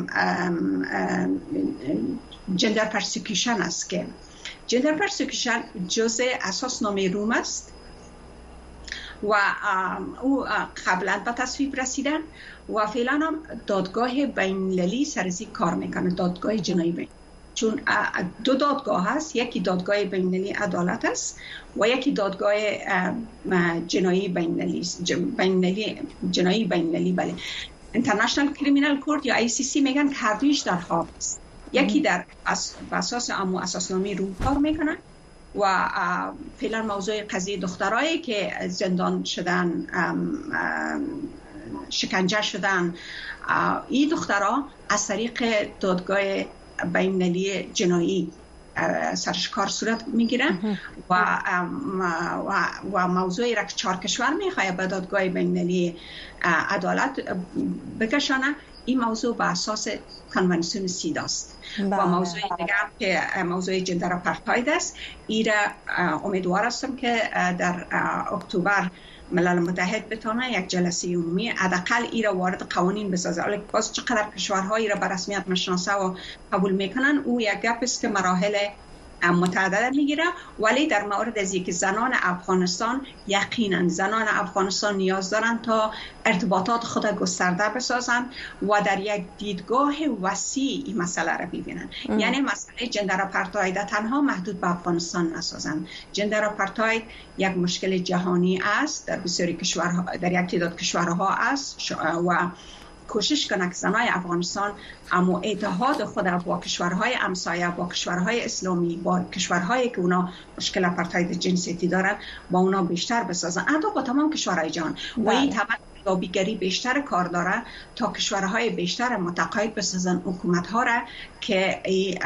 جندر پرسیکیوشن است که جندر پرسیکیوشن جزء اساسنامه روم است و او قبلا به تصویب رسیدن و فعلا هم دادگاه بین‌المللی سرزی کار میکنه، دادگاه جنایی بین، چون 2 دادگاه هست، یکی دادگاه بین‌المللی عدالت است و یکی دادگاه جنایی بین‌المللی جنایی بین‌المللی، بله، اینترنشنال کریمینال کورت یا ICC میگن که هر دویش در خواب است. یکی در اساس اساسنامه روم کار میکنه و فعلا موضوع قضیه دخترایی که زندان شدن، شکنجه شدن، این دخترها از طریق دادگاه بین‌المللی جنایی سرش کار صورت میگیره و موضوعی را که 4 کشور میخواد به دادگاه بین‌المللی عدالت بکشانه، این موضوع به اساس کنوانسیون سیداست. و موضوع دیگر که موضوع جندر آپارتاید است، این را امیدوار هستم که در اکتبر ملل متحد بتونه یک جلسه عمومی حداقل این را وارد قوانین بسازه. ولی باز چقدر کشورهایی را به رسمیت میشناسه و قبول میکنن، او یک گپ است که مراحل متعدد میگیره. ولی در مورد از اینکه زنان افغانستان، یقینا زنان افغانستان نیاز دارن تا ارتباطات خود گسترده بسازن و در یک دیدگاه وسیع این مسئله را ببینن. یعنی مسئله جندر آپارتاید تنها محدود به افغانستان نسازن. جندر آپارتاید یک مشکل جهانی است، در بسیاری کشورها، در یک تعداد کشورها است و کوشش کنه که زنای افغانستان اما اتحاد خود با کشورهای همسایه، با کشورهای اسلامی، با کشورهایی که اونا مشکل اپارتاید جنسیتی دارن، با اونا بیشتر بسازن، حتی با تمام کشورهای جهان. و این طبعا لابیگری بیشتر کار داره تا کشورهای بیشتر متقاعد بسازن حکومت‌ها را که این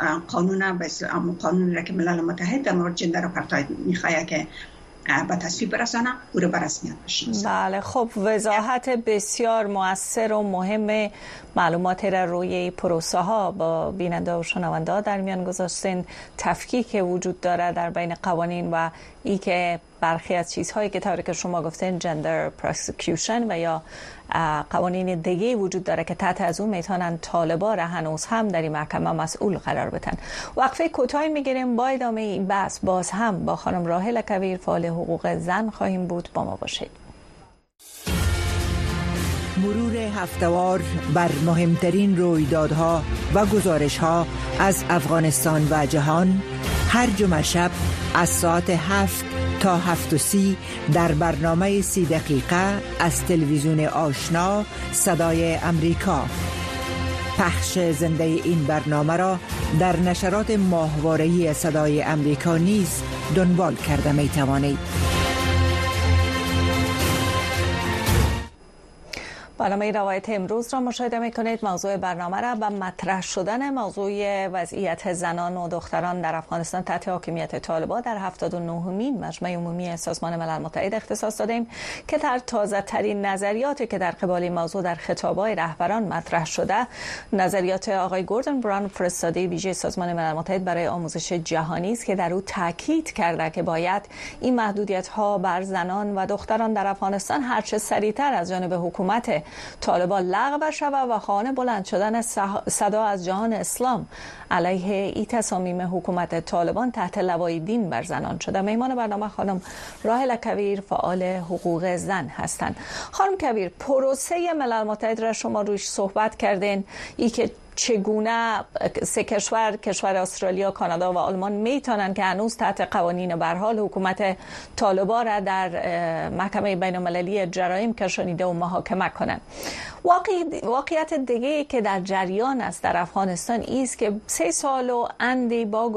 قانون را که ملل متحد در مورد جندر اپارتاید میخواد که به تصویب برسانه او را به رسمیت بشناسه. بله، خب وضاحت بسیار مؤثر و مهم معلومات را روی پروسه ها با بیننده و شنونده ها در میان گذاشتین. تفکیک وجود داره در بین قوانین و ای که برخی از چیزهایی که طوری که شما گفتین جندر پروسیکیوشن و یا قوانین دیگه وجود داره که تحت از اون میتونن طالبا را هنوز هم در این محکمه مسئول قرار بدن. وقفه کوتاهی میگیریم، با ادامه این بحث باز هم با خانم راحله کویر فعال حقوق زن خواهیم بود. با ما باشید. مرور هفته‌وار بر مهمترین رویدادها و گزارش‌ها از افغانستان و جهان هر جمعه شب از ساعت 7 تا 7:30 در برنامه 30 دقیقه از تلویزیون آشنا صدای امریکا. پخش زنده این برنامه را در نشرات ماهواره‌ای صدای امریکا نیز دنبال کرده می توانید. برنامه روایت امروز را مشاهده میکنید. موضوع برنامه را به مطرح شدن موضوع وضعیت زنان و دختران در افغانستان تحت حاکمیت طالبان در 79مین مجمع عمومی سازمان ملل متحد اختصاص دادیم که در تازه ترین نظریاتی که در قبال این موضوع در خطاب‌های رهبران مطرح شده، نظریات آقای گوردن براون، فرستاده ویژه سازمان ملل متحد برای آموزش جهانی است که در او تاکید کرده که باید این محدودیت‌ها بر زنان و دختران در افغانستان هرچه سریعتر از جانب حکومت طالبان لغو شود و خواهان بلند شدن صدا از جهان اسلام علیه این تصامیم حکومت طالبان تحت لوای دین بر زنان شده. میهمان برنامه خانم راحله کویر فعال حقوق زن هستند. خانم کویر، پروسه ملل متحد را شما روش صحبت کردین، ای که چگونه سه کشور استرالیا، کانادا و آلمان میتونن که هنوز تحت قوانین به هر حال حکومت طالبان را در محکمه بین المللی جرایم کشانیده و محاکمه کنند. واقعیت دیگه که در جریان است در افغانستان است که 3 سال و اندی با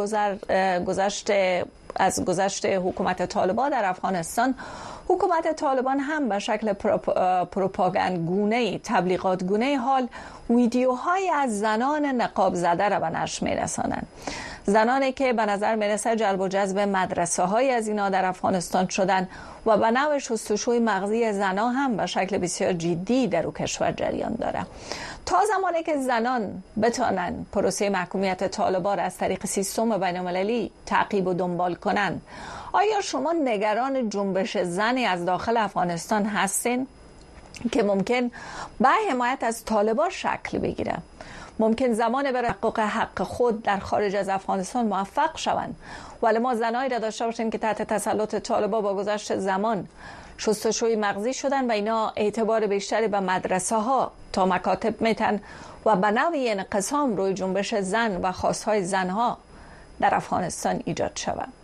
گذشت حکومت طالبان در افغانستان، حکومت طالبان هم به شکل پروپاگاندگونه، تبلیغاتگونه حال ویدیوهای از زنان نقاب زده را به نشر می‌رسانند. زنانی که به نظر میرسه جلب و جذب مدرسه های از اینا در افغانستان شدن و به نوع شستشوی مغزی زنا هم به شکل بسیار جدی در او کشور جریان داره. تا زمانی که زنان بتونن پروسه محکومیت طالبان را از طریق سیستم بین‌المللی تعقیب و دنبال کنن، آیا شما نگران جنبش زنی از داخل افغانستان هستین که ممکن به حمایت از طالبان شکل بگیره؟ ممکن زمان برای تحقق حق خود در خارج از افغانستان موفق شوند، ولی ما زنایی را داشته باشیم که تحت تسلط طالبان با گذشت زمان شستشوی مغزی شدن و اینا اعتبار بیشتری به مدرسه ها تا مکاتب میتن و به نوعی انقسام روی جنبش زن و خواستهای زنها در افغانستان ایجاد شود.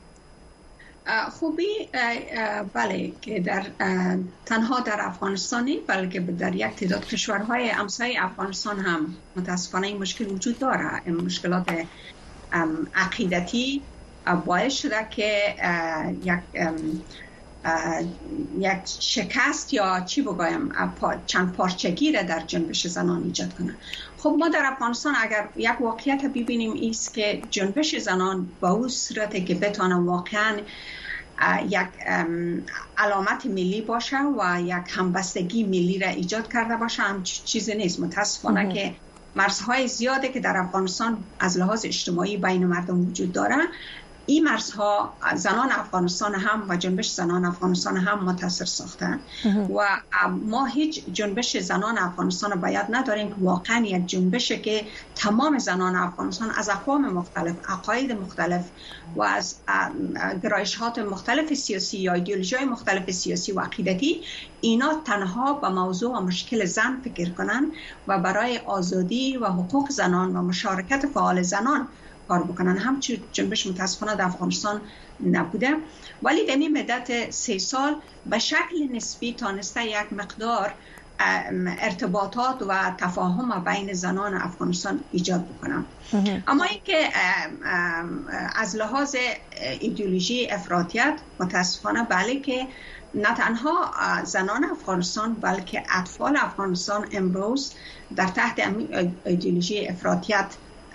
خوبی بله که در تنها در افغانستانی بلکه در یک تعداد کشورهای همسایه افغانستان هم متاسفانه این مشکل وجود داره. این مشکلات عقیدتی باعث شده که یک شکست یا چی بگویم چند پارچگی را در جنبش زنان ایجاد کنه. خب ما در افغانستان اگر یک واقعیت ببینیم ایست که جنبش زنان با اون صورتی که بتونه واقعا یک علامت ملی باشه و یک همبستگی ملی را ایجاد کرده باشه هم چیزی نیست. متاسفانه که مرزهای زیاده که در افغانستان از لحاظ اجتماعی بین مردم وجود داره، این مرزها زنان افغانستان هم و جنبش زنان افغانستان هم متاثر ساختن و ما هیچ جنبش زنان افغانستان باید نداریم که واقعا یک جنبشه که تمام زنان افغانستان از اقوام مختلف، عقاید مختلف و از گرایشات مختلف سیاسی یا ایدئولوژی‌های مختلف سیاسی و عقیدتی اینا تنها به موضوع و مشکل زن فکر کنن و برای آزادی و حقوق زنان و مشارکت فعال زنان کار بکنن. همچنین جنبش متاسفانه در افغانستان نبوده، ولی در این مدت 3 سال به شکل نسبی تانسته یک مقدار ارتباطات و تفاهم بین زنان افغانستان ایجاد بکنم. اما اینکه از لحاظ ایدئولوژی افراطیت متاسفانه بله که نه تنها زنان افغانستان بلکه اطفال افغانستان امروز در تحت ایدئولوژی افراطیت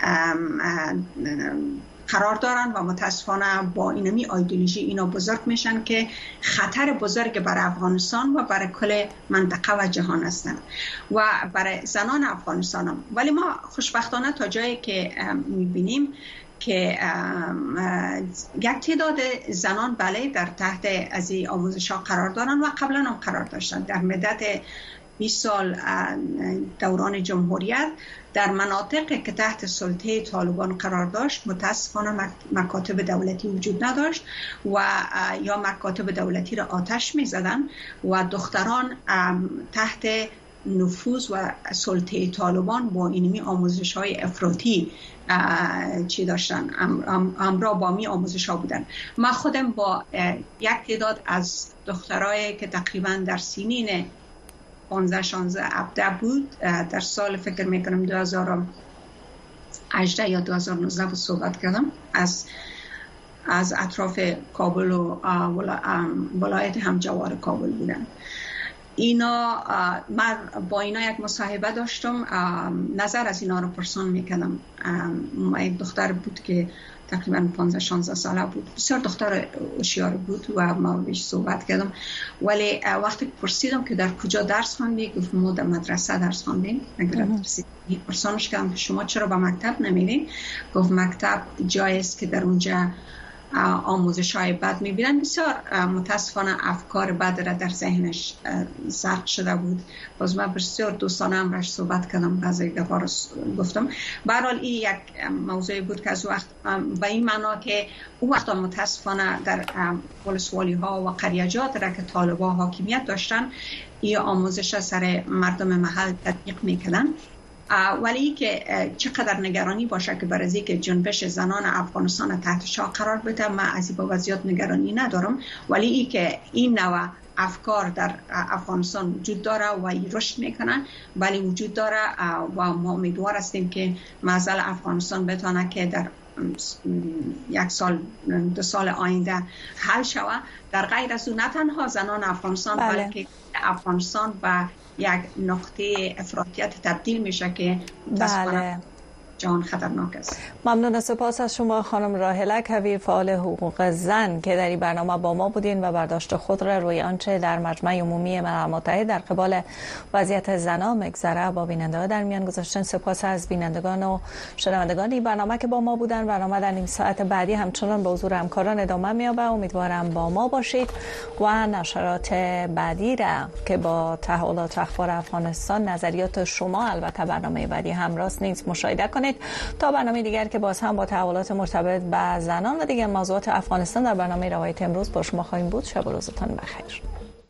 قرار دارن و متاسفانه با اینمی ایدئولوژی اینا بزرگ میشن که خطر بزرگ برای افغانستان و برای کل منطقه و جهان هستند و برای زنان افغانستان هم. ولی ما خوشبختانه تا جایی که میبینیم که یک تعداد زنان بله در تحت از این آموزش ها قرار دارن و قبلا هم قرار داشتن. در مدت 20 سال دوران جمهوریت در مناطقی که تحت سلطه طالبان قرار داشت متاسفانه مکاتب دولتی وجود نداشت و یا مکاتب دولتی را آتش می زدن و دختران تحت نفوذ و سلطه طالبان با اینمی آموزش های افراطی چی داشتن همراه با می آموزش ها بودن. من خودم با یک تعداد از دخترای که تقریبا در سنین 15 16 17 بود در سال فکر میکنم 2018 یا 2019 بود صحبت کردم از اطراف کابل و ولایت همجوار کابل بودن. اینا من با اینا یک مصاحبه داشتم، نظر از اینا رو پرسان میکردم. یک دختر بود که تقریبا 15-16 ساله بود، بسیار دختر هوشیار بود و ما بهش صحبت کردم. ولی وقتی پرسیدم که در کجا درس خواندی گفت ما در مدرسه درس خواندیم. اگر پرسانش کردم که شما چرا به مکتب نمیرین؟ گفت مکتب جایی است که در اونجا آموزش های بد میبینن. بسیار متاسفانه افکار بد را در ذهنش زرد شده بود. باز من بسیار دوستانه همراش صحبت کردم، بعضی دفعه رو گفتم. به هر حال این یک موضوعی بود که از وقت به این معنا که اون وقت متاسفانه در ولسوالی ها و قریجات را که طالبان حاکمیت داشتن این آموزش سر مردم محل تطبیق میکردن. ولی که چقدر نگرانی باشه که برای اینکه جنبش زنان افغانستان تحت شعار قرار بده، من از این بابت زیاد نگرانی ندارم. ولی ای که این نوع افکار در افغانستان وجود داره و رشد میکنن ولی وجود داره و ما امیدوار هستیم که مسئله افغانستان بتونه که در 1 سال 2 سال آینده حل شود. در غیر از اون نه تنها زنان افغانستان بلکه افغانستان و یک نقطه افراطیت تبدیل میشه که جان خطرناک است. ممنون، سپاس از شما خانم راحله کویر، فعال حقوق زن که در این برنامه با ما بودین و برداشت خود را روی آنچه در مجمع عمومی ملل متحد در قبال وضعیت زنان میگذره با بینندگان در میان گذاشتن. سپاس از بینندگان و شنوندگان این برنامه که با ما بودن. برنامه در نیم ساعت بعدی همچنان با حضور همکاران ادامه می‌یابد. امیدوارم با ما باشید و نشرات بعدی را که با تحولات اخبار افغانستان نظریات شما البته برنامه بعدی همراه نیست مشاهده کنید. تا برنامه دیگر که باز هم با تحولات مرتبط با زنان و دیگر موضوعات افغانستان در برنامه روایت امروز با شما خواهیم بود. شب و روزتان بخیر.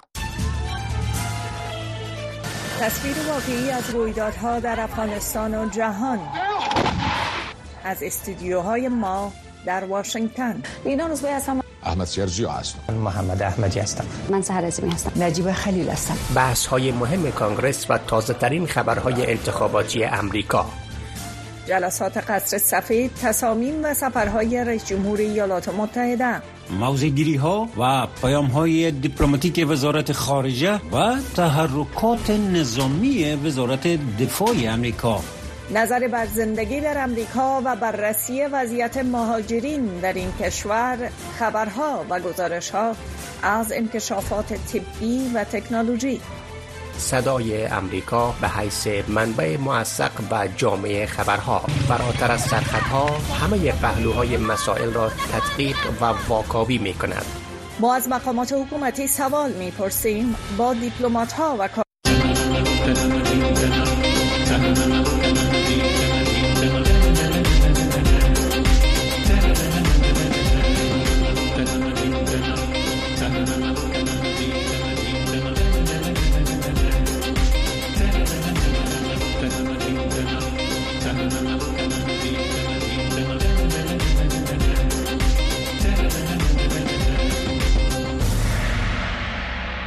تصویر واقعی از رویدادها در افغانستان و جهان از استودیوهای ما در واشنگتن. اینا روزبه هستم. احمد سیرجی هستم. محمد احمدی هستم. من سحر عظیمی هستم. نجیب خلیل هستم. بحث های مهم کانگرس و تازه ترین خبرهای انتخاباتی امریکا. جلسات قصر سفید، تصامیم و سفرهای رئیس جمهور ایالات متحده. موضع‌گیری‌ها و پیام‌های دیپلماتیک وزارت خارجه و تحرکات نظامی وزارت دفاع امریکا. نظر بر زندگی در امریکا و بررسی وضعیت مهاجرین در این کشور، خبرها و گزارش‌ها از انکشافات طبی و تکنولوژی. صدای امریکا به حیث منبع موثق و جامع خبرها، فراتر از سرحدها همه پهلوهای مسائل را تدقیق و واکاوی می کند. ما از مقامات حکومتی سوال می پرسیم، با دیپلمات‌ها و